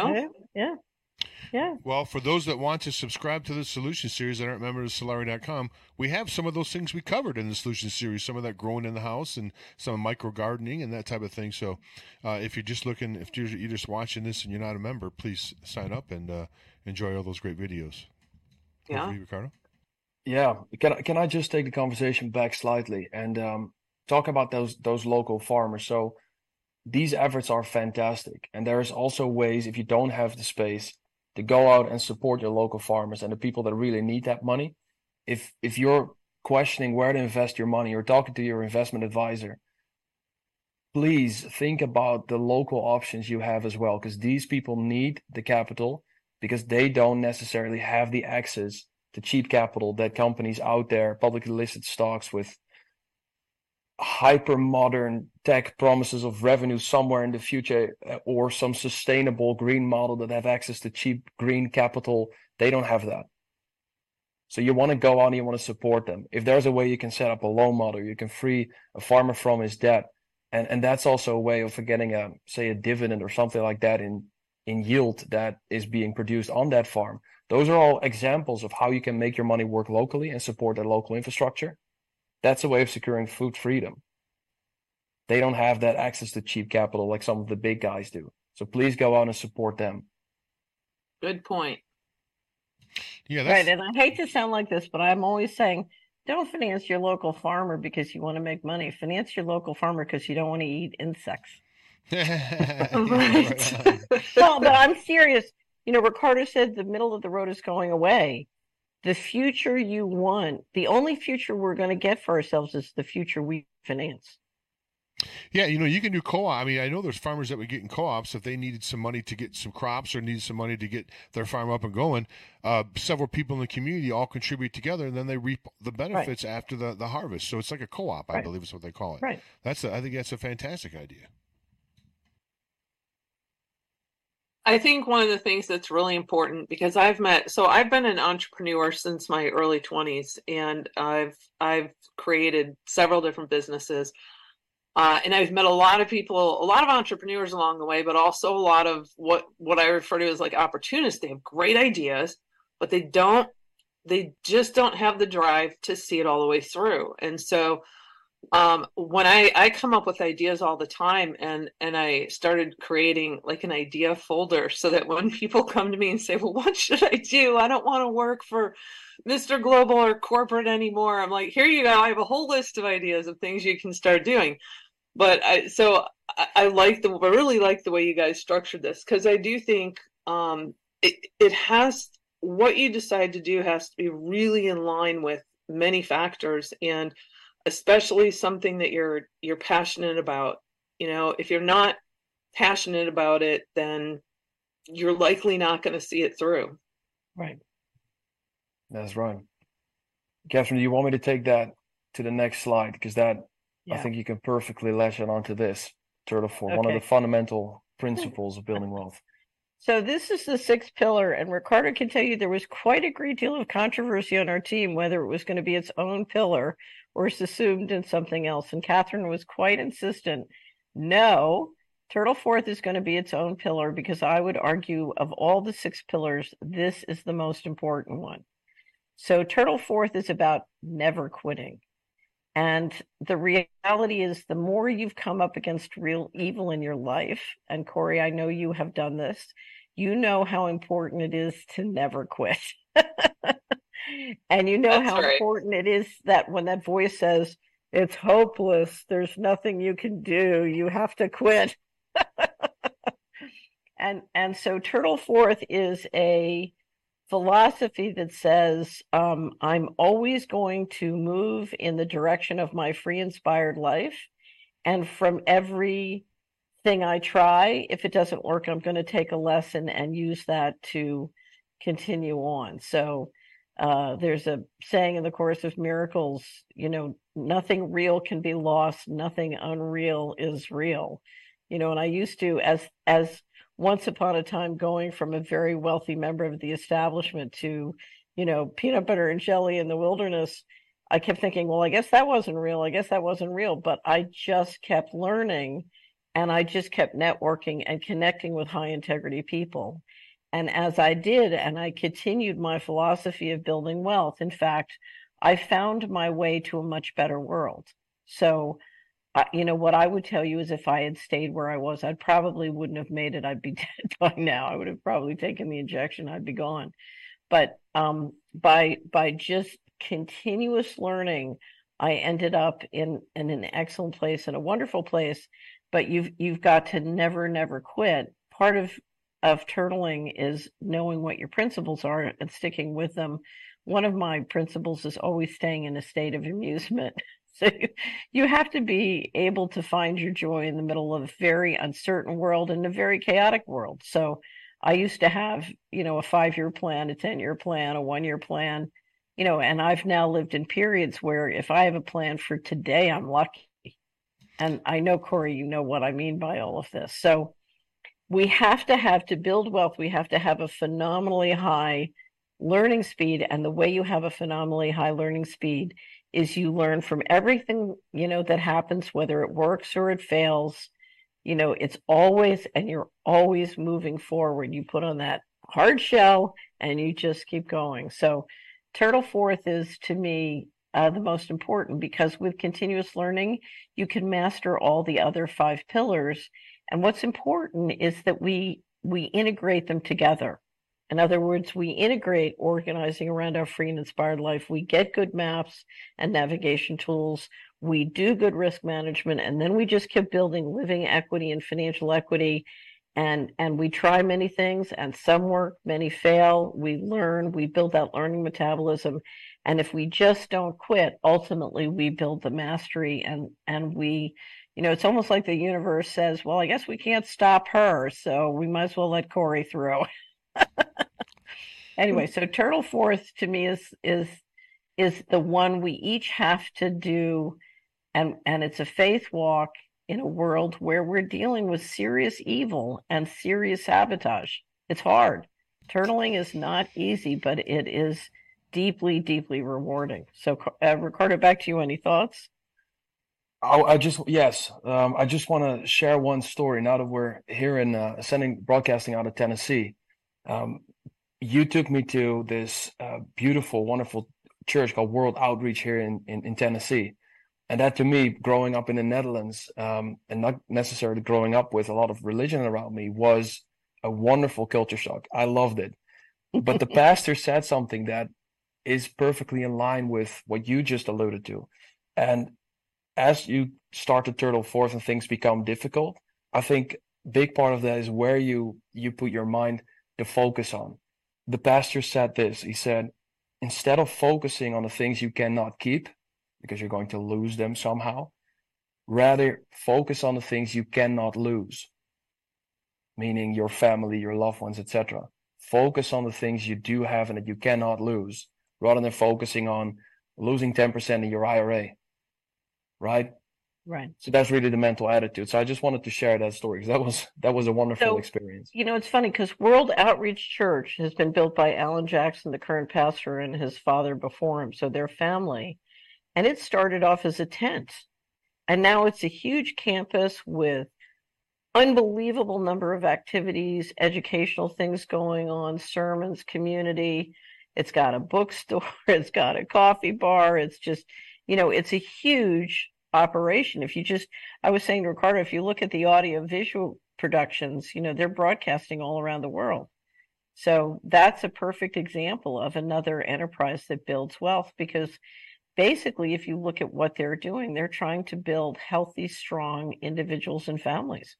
Yeah. Well, for those that want to subscribe to the Solution Series that aren't members of Solari.com, we have some of those things we covered in the Solution Series, some of that growing in the house and some micro gardening and that type of thing. So if you're just watching this and you're not a member, please sign up and enjoy all those great videos. Yeah. Over to you, Ricardo. Yeah. Can I just take the conversation back slightly and talk about those local farmers? So these efforts are fantastic. And there is also ways, if you don't have the space, to go out and support your local farmers and the people that really need that money. If you're questioning where to invest your money or talking to your investment advisor, please think about the local options you have as well, because these people need the capital because they don't necessarily have the access to cheap capital that companies out there, publicly listed stocks with hyper modern tech promises of revenue somewhere in the future, or some sustainable green model that have access to cheap green capital, they don't have that. So you want to go out and you want to support them. If there's a way you can set up a loan model, you can free a farmer from his debt, and that's also a way of getting a dividend or something like that in yield that is being produced on that farm. Those are all examples of how you can make your money work locally and support that local infrastructure. That's a way of securing food freedom. They don't have that access to cheap capital like some of the big guys do. So please go out and support them. Good point. Yeah, Right. that's And I hate to sound like this, but I'm always saying, don't finance your local farmer because you want to make money. Finance your local farmer because you don't want to eat insects. yeah, right Right. on. Well, but I'm serious. Ricardo said the middle of the road is going away. The future you want, the only future we're going to get for ourselves is the future we finance. Yeah, you can do co-op. I mean, I know there's farmers that would get in co-ops if they needed some money to get some crops or needed some money to get their farm up and going. Several people in the community all contribute together, and then they reap the benefits after the harvest. So it's like a co-op, I Right. believe is what they call it. Right. I think that's a fantastic idea. I think one of the things that's really important, because I've been an entrepreneur since my early 20s, and I've created several different businesses. And I've met a lot of people, a lot of entrepreneurs along the way, but also a lot of what I refer to as like opportunists. They have great ideas, but they just don't have the drive to see it all the way through. And so when I come up with ideas all the time, and I started creating like an idea folder so that when people come to me and say, well, what should I do? I don't want to work for Mr. Global or corporate anymore. I'm like, here you go. I have a whole list of ideas of things you can start doing. But I really like the way you guys structured this, because I do think it has, what you decide to do has to be really in line with many factors, and especially something that you're passionate about. If you're not passionate about it, then you're likely not going to see it through. Right. That's right. Catherine, do you want me to take that to the next slide? Because I Yeah. think you can perfectly lash it onto this, Turtle Fort, one of Okay. the fundamental principles of building wealth. So this is the sixth pillar, and Ricardo can tell you there was quite a great deal of controversy on our team whether it was going to be its own pillar or subsumed in something else. And Catherine was quite insistent. No, Turtle Fourth is going to be its own pillar, because I would argue of all the six pillars, this is the most important one. So Turtle Fourth is about never quitting. And the reality is, the more you've come up against real evil in your life, and Corey, I know you have done this, you know how important it is to never quit. And you know That's how right. important it is that when that voice says, it's hopeless, there's nothing you can do, you have to quit. And so Turtle Fourth is a philosophy that says, I'm always going to move in the direction of my free inspired life. And from every thing I try, if it doesn't work, I'm going to take a lesson and use that to continue on. So there's a saying in the Course of Miracles, nothing real can be lost, nothing unreal is real. And I used to, as once upon a time, going from a very wealthy member of the establishment to, peanut butter and jelly in the wilderness, I kept thinking, well, I guess that wasn't real. I guess that wasn't real. But I just kept learning, and I just kept networking and connecting with high integrity people. And as I did, and I continued my philosophy of building wealth, in fact, I found my way to a much better world. So, what I would tell you is, if I had stayed where I was, I probably wouldn't have made it. I'd be dead by now. I would have probably taken the injection. I'd be gone. But by just continuous learning, I ended up in an excellent place, and a wonderful place. But you've got to never quit. Part of turtling is knowing what your principles are and sticking with them. One of my principles is always staying in a state of amusement. So you have to be able to find your joy in the middle of a very uncertain world and a very chaotic world. So I used to have, a 5-year plan, a 10-year plan, a 1-year plan, and I've now lived in periods where if I have a plan for today, I'm lucky. And I know, Corey, you know what I mean by all of this. So we have to build wealth, we have to have a phenomenally high learning speed. And the way you have a phenomenally high learning speed is you learn from everything, that happens, whether it works or it fails. It's always, and you're always moving forward. You put on that hard shell and you just keep going. So Turtle Fourth is, to me, the most important, because with continuous learning, you can master all the other 5 pillars. And what's important is that we integrate them together. In other words, we integrate organizing around our free and inspired life. We get good maps and navigation tools. We do good risk management, and then we just keep building living equity and financial equity. And we try many things, and some work, many fail. We learn, we build that learning metabolism. And if we just don't quit, ultimately we build the mastery, and we, it's almost like the universe says, well, I guess we can't stop her, so we might as well let Corey through. Anyway, so Turtle Force to me is the one we each have to do, and it's a faith walk in a world where we're dealing with serious evil and serious sabotage. It's hard. Turtling is not easy, but it is deeply, deeply rewarding. So, Ricardo, back to you. Any thoughts? I just want to share one story now that we're here in broadcasting out of Tennessee. You took me to this beautiful, wonderful church called World Outreach here in Tennessee. And that, to me, growing up in the Netherlands, and not necessarily growing up with a lot of religion around me, was a wonderful culture shock. I loved it. But the pastor said something that is perfectly in line with what you just alluded to. And as you start to turtle forth and things become difficult, I think a big part of that is where you put your mind to focus on. The pastor said this. He said, instead of focusing on the things you cannot keep, because you're going to lose them somehow, rather focus on the things you cannot lose, meaning your family, your loved ones, etc. Focus on the things you do have and that you cannot lose, rather than focusing on losing 10% in your IRA, right? Right. So that's really the mental attitude. So I just wanted to share that story because that was a wonderful experience. It's funny because World Outreach Church has been built by Alan Jackson, the current pastor, and his father before him. So their family. And it started off as a tent. And now it's a huge campus with unbelievable number of activities, educational things going on, sermons, community. It's got a bookstore. It's got a coffee bar. It's just, it's a huge operation. I was saying to Ricardo, if you look at the audio visual productions, they're broadcasting all around the world. So that's a perfect example of another enterprise that builds wealth, because basically, if you look at what they're doing, they're trying to build healthy, strong individuals and families.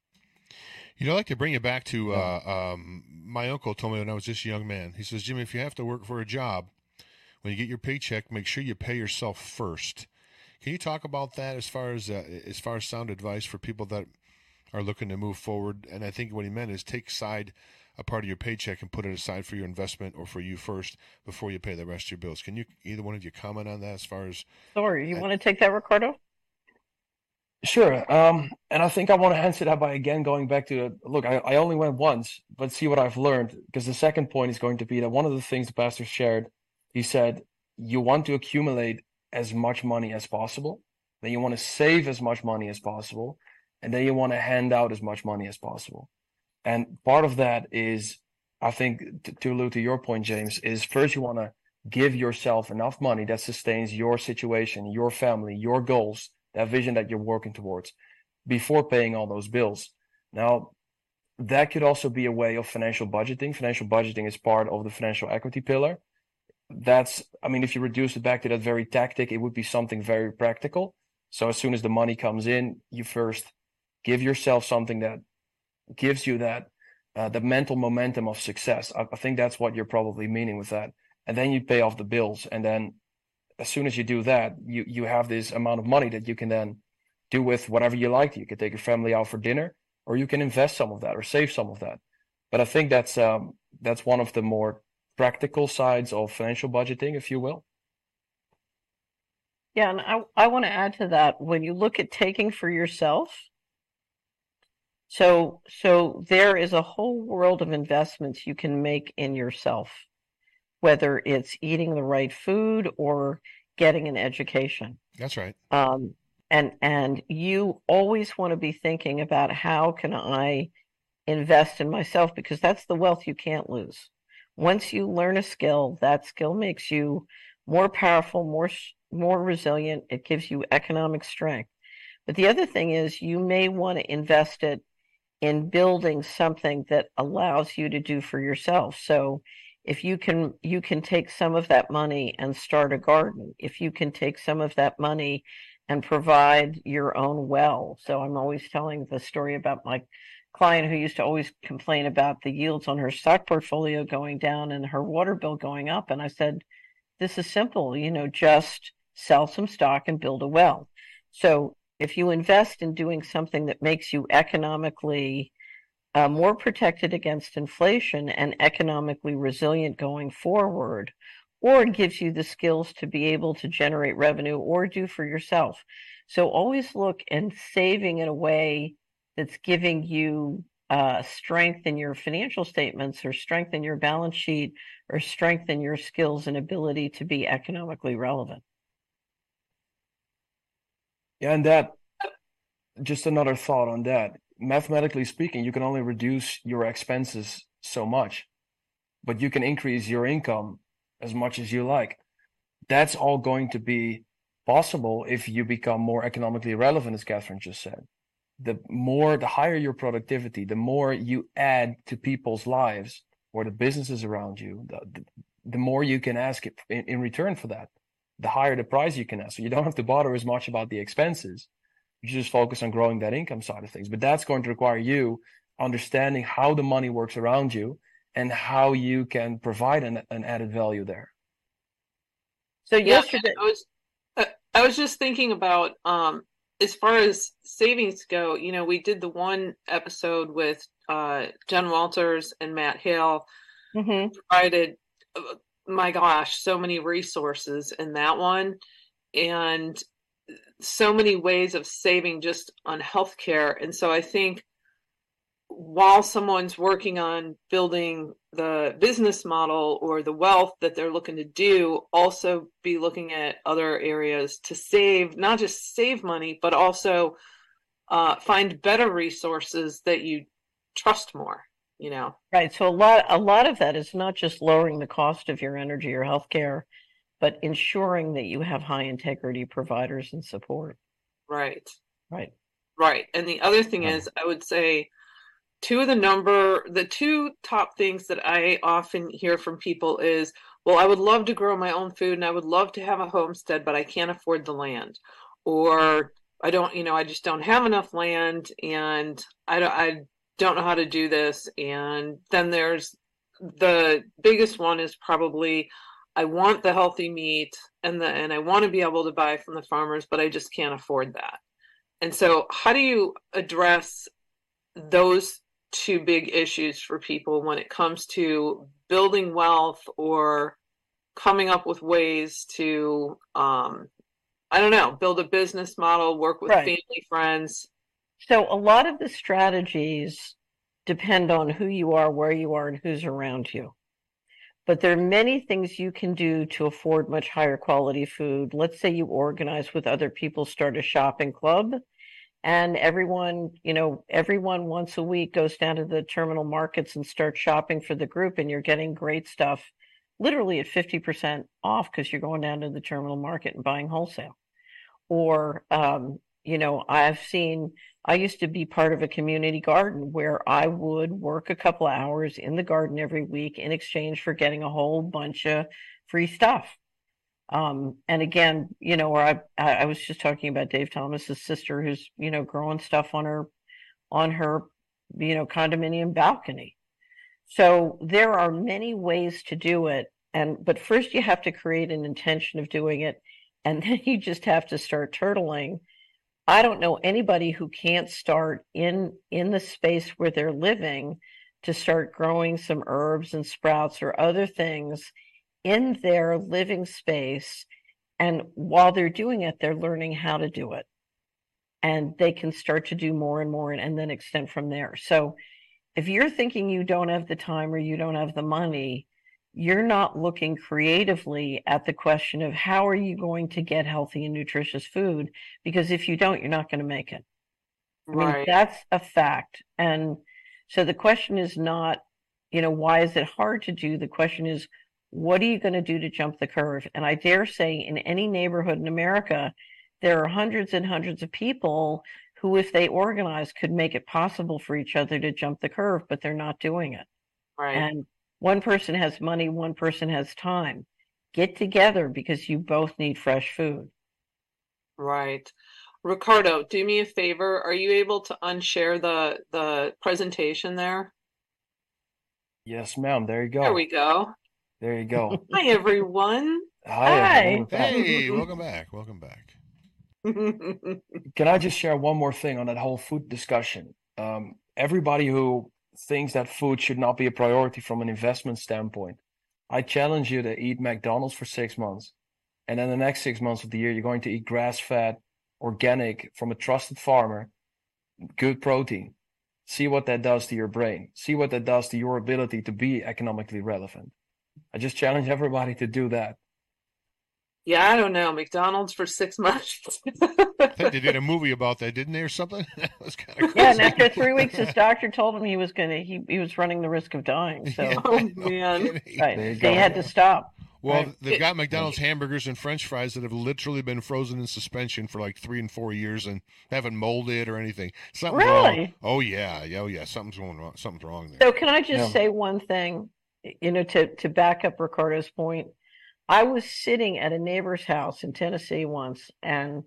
I'd like to bring it back to my uncle told me when I was just a young man. He says, Jimmy, if you have to work for a job, when you get your paycheck, make sure you pay yourself first. Can you talk about that as far as sound advice for people that are looking to move forward? And I think what he meant is take aside a part of your paycheck and put it aside for your investment or for you first before you pay the rest of your bills. Can you, either one of you, comment on that as far as... Sorry, you want to take that, Ricardo? Sure. And I think I want to answer that by, again, going back to, look, I only went once, but see what I've learned. Because the second point is going to be that one of the things the pastor shared, he said, you want to accumulate as much money as possible, then you want to save as much money as possible, and then you want to hand out as much money as possible. And part of that is, I think, to allude to your point, James, is first you want to give yourself enough money that sustains your situation, your family, your goals, that vision that you're working towards, before paying all those bills. Now, that could also be a way of financial budgeting. Financial budgeting is part of the financial equity pillar. If you reduce it back to that very tactic, it would be something very practical. So as soon as the money comes in, you first give yourself something that gives you that the mental momentum of success. I think that's what you're probably meaning with that. And then you pay off the bills. And then as soon as you do that, you have this amount of money that you can then do with whatever you like. You can take your family out for dinner, or you can invest some of that or save some of that. But I think that's one of the more practical sides of financial budgeting, if you will. Yeah, and I want to add to that. When you look at taking for yourself, so there is a whole world of investments you can make in yourself, whether it's eating the right food or getting an education. That's right. And you always want to be thinking about, how can I invest in myself? Because that's the wealth you can't lose. Once you learn a skill, that skill makes you more powerful, more resilient. It gives you economic strength. But the other thing is, you may want to invest it in building something that allows you to do for yourself. So if you can take some of that money and start a garden, if you can take some of that money and provide your own well. So I'm always telling the story about my client who used to always complain about the yields on her stock portfolio going down and her water bill going up. And I said, this is simple, just sell some stock and build a well. So if you invest in doing something that makes you economically more protected against inflation and economically resilient going forward, or gives you the skills to be able to generate revenue or do for yourself. So always look and saving in a way that's giving you strength in your financial statements or strength in your balance sheet or strength in your skills and ability to be economically relevant. Yeah, and that, just another thought on that. Mathematically speaking, you can only reduce your expenses so much, but you can increase your income as much as you like. That's all going to be possible if you become more economically relevant, as Catherine just said. The higher your productivity, the more you add to people's lives or the businesses around you, the more you can ask in return for that. The higher the price you can ask. So you don't have to bother as much about the expenses. You just focus on growing that income side of things. But that's going to require you understanding how the money works around you and how you can provide an added value there. So yesterday, I was just thinking about as far as savings go. We did the one episode with Jen Walters and Matt Hale. mm-hmm. Provided, my gosh, so many resources in that one, and so many ways of saving just on healthcare. And so I think while someone's working on building the business model or the wealth that they're looking to do, also be looking at other areas to save, not just save money, but also find better resources that you trust more, Right. So a lot of that is not just lowering the cost of your energy or healthcare, but ensuring that you have high integrity providers and support. Right. Right. Right. And the other thing is, I would say the two top things that I often hear from people is, well, I would love to grow my own food and I would love to have a homestead, but I can't afford the land. Or I just don't have enough land and I don't know how to do this. And then there's the biggest one is probably, I want the healthy meat and I want to be able to buy from the farmers, but I just can't afford that. And so how do you address those two big issues for people when it comes to building wealth or coming up with ways to, build a business model, work with family, friends? So a lot of the strategies depend on who you are, where you are, and who's around you. But there are many things you can do to afford much higher quality food. Let's say you organize with other people, start a shopping club, and everyone once a week goes down to the terminal markets and starts shopping for the group, and you're getting great stuff literally at 50% off because you're going down to the terminal market and buying wholesale. Or, I used to be part of a community garden where I would work a couple of hours in the garden every week in exchange for getting a whole bunch of free stuff. And again, or I was just talking about Dave Thomas's sister who's, growing stuff on her condominium balcony. So there are many ways to do it. But first you have to create an intention of doing it. And then you just have to start turtling. I don't know anybody who can't start in the space where they're living to start growing some herbs and sprouts or other things in their living space. And while they're doing it, they're learning how to do it. And they can start to do more and more and then extend from there. So if you're thinking you don't have the time or you don't have the money, you're not looking creatively at the question of how are you going to get healthy and nutritious food? Because if you don't, you're not going to make it. Right. I mean, that's a fact. And so the question is not, why is it hard to do? The question is, what are you going to do to jump the curve? And I dare say in any neighborhood in America, there are hundreds and hundreds of people who, if they organize, could make it possible for each other to jump the curve, but they're not doing it. Right. And one person has money, one person has time. Get together because you both need fresh food. Right. Ricardo, do me a favor. Are you able to unshare the presentation there? Yes, ma'am. There you go. There we go. There you go. Hi, everyone. Hi. Everyone. Hey, welcome back. Welcome back. Can I just share one more thing on that whole food discussion? Everybody who thinks that food should not be a priority from an investment standpoint, I challenge you to eat McDonald's for 6 months. And then the next 6 months of the year, you're going to eat grass-fed, organic, from a trusted farmer, good protein. See what that does to your brain. See what that does to your ability to be economically relevant. I just challenge everybody to do that. Yeah, I don't know. McDonald's for 6 months. I think they did a movie about that, didn't they, or something? That was kind of crazy. Yeah, and after 3 weeks, his doctor told him he was running the risk of dying. So Yeah, Oh, no man. kidding. right, There you they go. had to stop. Well, Right. they've got McDonald's hamburgers and French fries that have literally been frozen in suspension for like 3 and 4 years and haven't molded or anything. Something's wrong. Really? Oh yeah, something's going wrong. Something's wrong there. So can I just Yeah. say one thing, to back up Ricardo's point? I was sitting at a neighbor's house in Tennessee once, and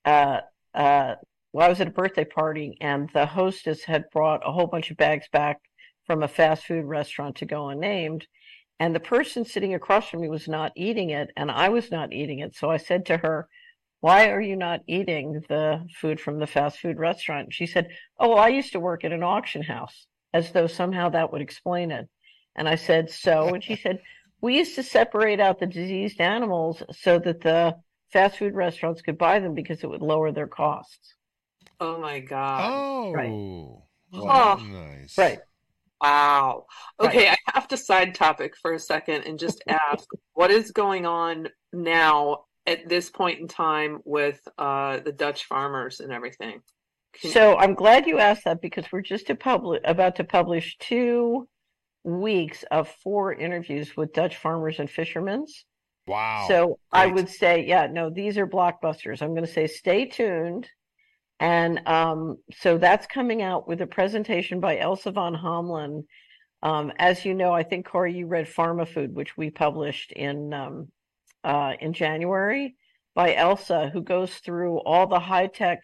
I was at a birthday party, and the hostess had brought a whole bunch of bags back from a fast food restaurant to go unnamed, and the person sitting across from me was not eating it, and I was not eating it. So I said to her, "Why are you not eating the food from the fast food restaurant?" She said, "Oh, well, I used to work at an auction house," as though somehow that would explain it. And I said, "So?" And she said, "We used to separate out the diseased animals so that the fast food restaurants could buy them because it would lower their costs." Oh my God. Oh, Right. wow, Oh. nice. Right. Wow. Right. Okay, I have to side topic for a second and just ask what is going on now at this point in time with the Dutch farmers and everything? So I'm glad you asked that because we're just about to publish 2 weeks of 4 interviews with Dutch farmers and fishermen. Wow. So I Great. would say, yeah, no, these are blockbusters. I'm going to say stay tuned. And so that's coming out with a presentation by Elsa von Homlin. As you know, I think, Corey, you read Pharma Food, which we published in January, by Elsa, who goes through all the high-tech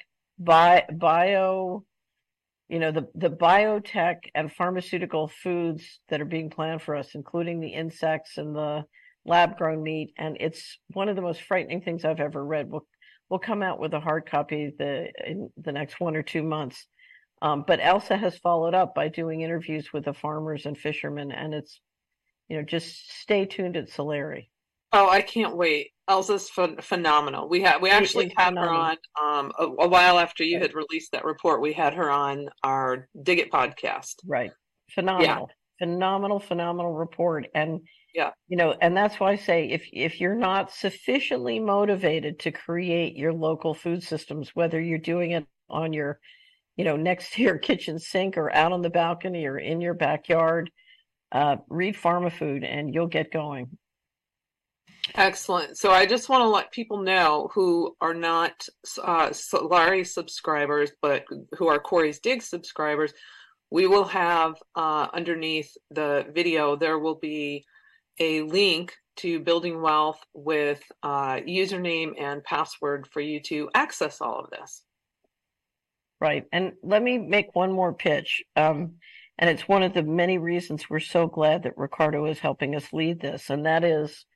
bio, the biotech and pharmaceutical foods that are being planned for us, including the insects and the lab-grown meat. And it's one of the most frightening things I've ever read. We'll come out with a hard copy in the next 1 or 2 months. But Elsa has followed up by doing interviews with the farmers and fishermen, and it's, just stay tuned at Solari. Oh, I can't wait. Elsa's phenomenal. We actually is had her phenomenal. on a while after you had released that report. We had her on our Dig It podcast. Right. Phenomenal. Phenomenal report. And Yeah. and that's why I say if you're not sufficiently motivated to create your local food systems, whether you're doing it on your, next to your kitchen sink or out on the balcony or in your backyard, read Pharma Food and you'll get going. Excellent. So I just want to let people know who are not Solari subscribers, but who are Corey's Dig subscribers, we will have underneath the video, there will be a link to Building Wealth with username and password for you to access all of this. Right. And let me make one more pitch. And it's one of the many reasons we're so glad that Ricardo is helping us lead this. And that is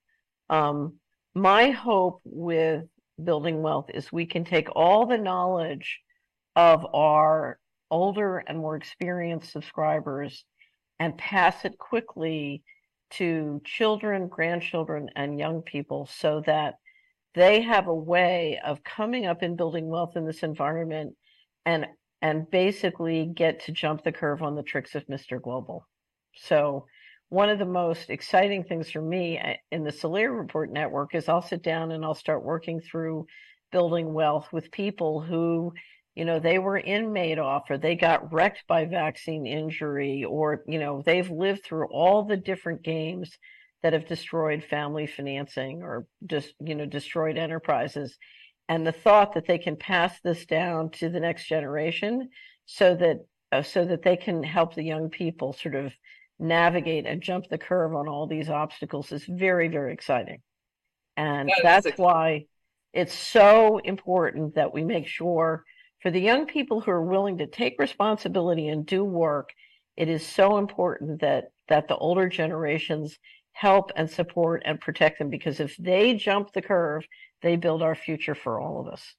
my hope with Building Wealth is we can take all the knowledge of our older and more experienced subscribers and pass it quickly to children, grandchildren, and young people so that they have a way of coming up and building wealth in this environment and basically get to jump the curve on the tricks of Mr. Global. So one of the most exciting things for me in the Solari Report Network is I'll sit down and I'll start working through building wealth with people who, they were in Madoff or they got wrecked by vaccine injury or, they've lived through all the different games that have destroyed family financing or just, destroyed enterprises. and the thought that they can pass this down to the next generation so that they can help the young people sort of navigate and jump the curve on all these obstacles is very, very exciting. And that's why it's so important that we make sure for the young people who are willing to take responsibility and do work, it is so important that the older generations help and support and protect them, because if they jump the curve, they build our future for all of us.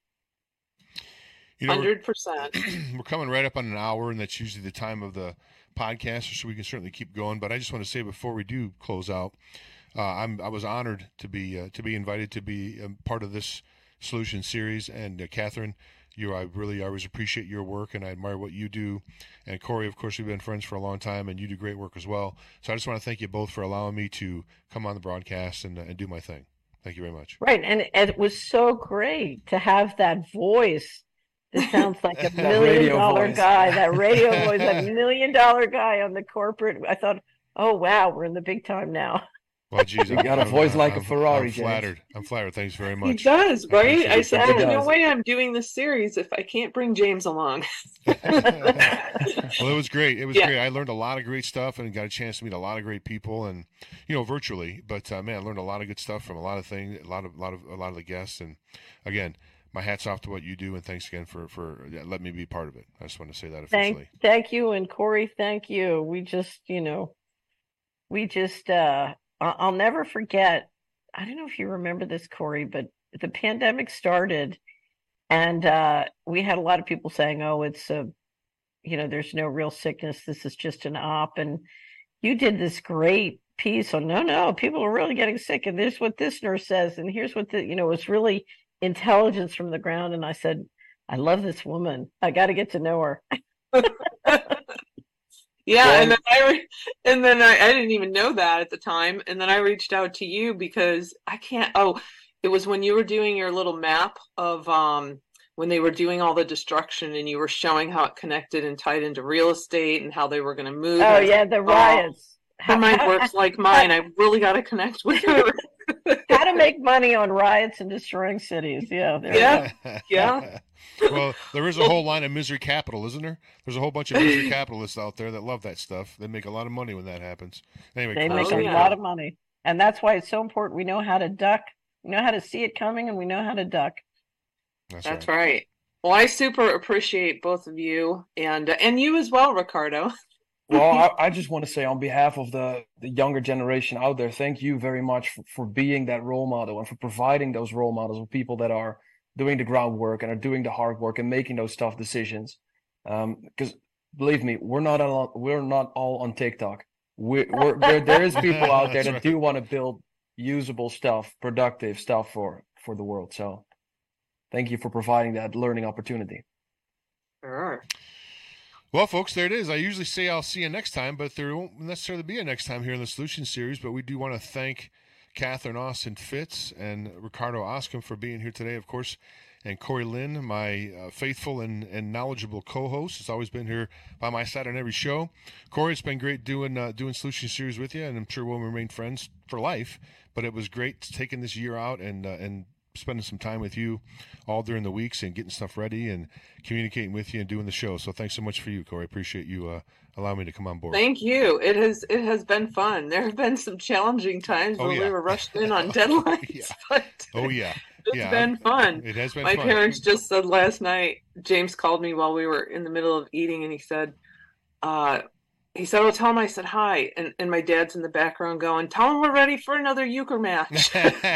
100%. We're coming right up on an hour, and that's usually the time of the podcast, so we can certainly keep going. But I just want to say before we do close out, I was honored to be invited to be part of this solution series. And Catherine, I really always appreciate your work, and I admire what you do. And Corey, of course, we've been friends for a long time, and you do great work as well. So I just want to thank you both for allowing me to come on the broadcast and do my thing. Thank you very much. Right, and it was so great to have that voice. It sounds like a $1 million guy, that radio voice, that $1 million guy on the corporate. I thought, oh, wow, we're in the big time now. Well, geez, you got a voice like a Ferrari. I'm flattered. I'm flattered. Thanks very much. He does, right? I said, there's no way I'm doing this series if I can't bring James along. Well, it was great. It was great. I learned a lot of great stuff and got a chance to meet a lot of great people, and virtually. But man, I learned a lot of good stuff from a lot of things, a lot of the guests. And again, my hat's off to what you do, and thanks again for letting me be part of it. I just want to say that officially. Thank you, and Corey, thank you. I'll never forget. I don't know if you remember this, Corey, but the pandemic started, and we had a lot of people saying, "Oh, it's there's no real sickness. This is just an op." And you did this great piece on, no, people are really getting sick, and this is what this nurse says, and here's what it's really intelligence from the ground. And I said, I love this woman. I got to get to know her. Yeah, and then I didn't even know that at the time, and then I reached out to you because it was when you were doing your little map of when they were doing all the destruction, and you were showing how it connected and tied into real estate and how they were going to move. Oh yeah, the riots. Her mind works like mine. I really got to connect with her. How to make money on riots and destroying cities. Yeah. Well, there is a whole line of misery capital, isn't there? There's a whole bunch of misery capitalists out there that love that stuff. They make a lot of money when that happens. Anyway, they make a lot of money, and that's why it's so important. We know how to duck, we know how to see it coming, and we know how to duck. That's right. Well, I super appreciate both of you, and you as well, Ricardo. Well, I just want to say on behalf of the younger generation out there, thank you very much for being that role model and for providing those role models of people that are doing the groundwork and are doing the hard work and making those tough decisions. Because believe me, we're not all on TikTok. There is people out there that do want to build usable stuff, productive stuff for the world. So thank you for providing that learning opportunity. Sure. Well, folks, there it is. I usually say I'll see you next time, but there won't necessarily be a next time here in the Solution Series. But we do want to thank Catherine Austin Fitts and Ricardo Oscom for being here today, of course, and Corey Lynn, my faithful and knowledgeable co-host, has always been here by my side on every show. Corey, it's been great doing Solution Series with you, and I'm sure we'll remain friends for life. But it was great taking this year out and spending some time with you all during the weeks and getting stuff ready and communicating with you and doing the show. So thanks so much for you, Corey. I appreciate you allowing me to come on board. Thank you. It has been fun. There have been some challenging times when we were rushed in on deadlines. But it's been fun. It has been fun. My parents just said last night, James called me while we were in the middle of eating, and he said, oh, tell him I said hi. And my dad's in the background going, tell him we're ready for another euchre match.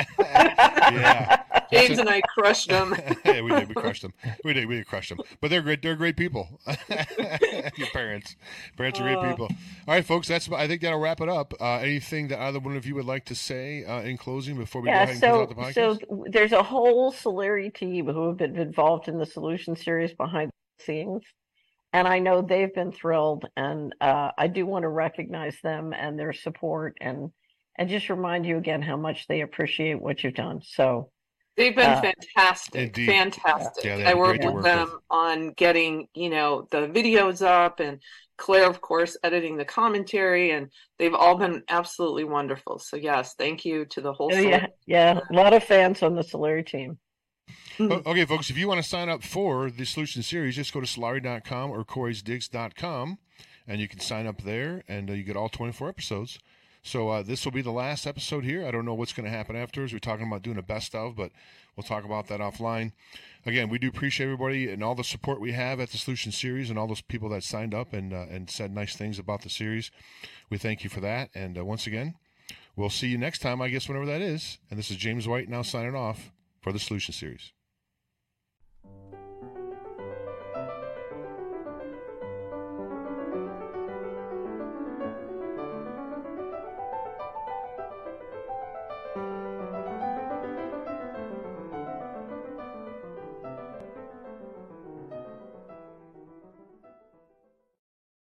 James and I crushed them. Yeah, we did. We crushed them. We did crush them. But they're great. They're great people. Your parents. Parents are great people. All right, folks. I think that'll wrap it up. Anything that either one of you would like to say in closing before we go ahead and close out the podcast? So there's a whole Celeri team who have been involved in the Solution Series behind the scenes. And I know they've been thrilled, and I do want to recognize them and their support, and just remind you again how much they appreciate what you've done. So they've been fantastic, indeed. Fantastic. Yeah, I worked with them on getting the videos up, and Claire, of course, editing the commentary, and they've all been absolutely wonderful. So yes, thank you to the whole. Yeah, a lot of fans on the Celeri team. Okay, folks, if you want to sign up for the Solution Series, just go to Solari.com or Corey'sDigs.com, and you can sign up there, and you get all 24 episodes. So this will be the last episode here. I don't know what's going to happen afterwards. We're talking about doing a best of, but we'll talk about that offline. Again, we do appreciate everybody and all the support we have at the Solution Series and all those people that signed up and said nice things about the series. We thank you for that. And once again, we'll see you next time, I guess, whenever that is. And this is James White now signing off for the Solution Series.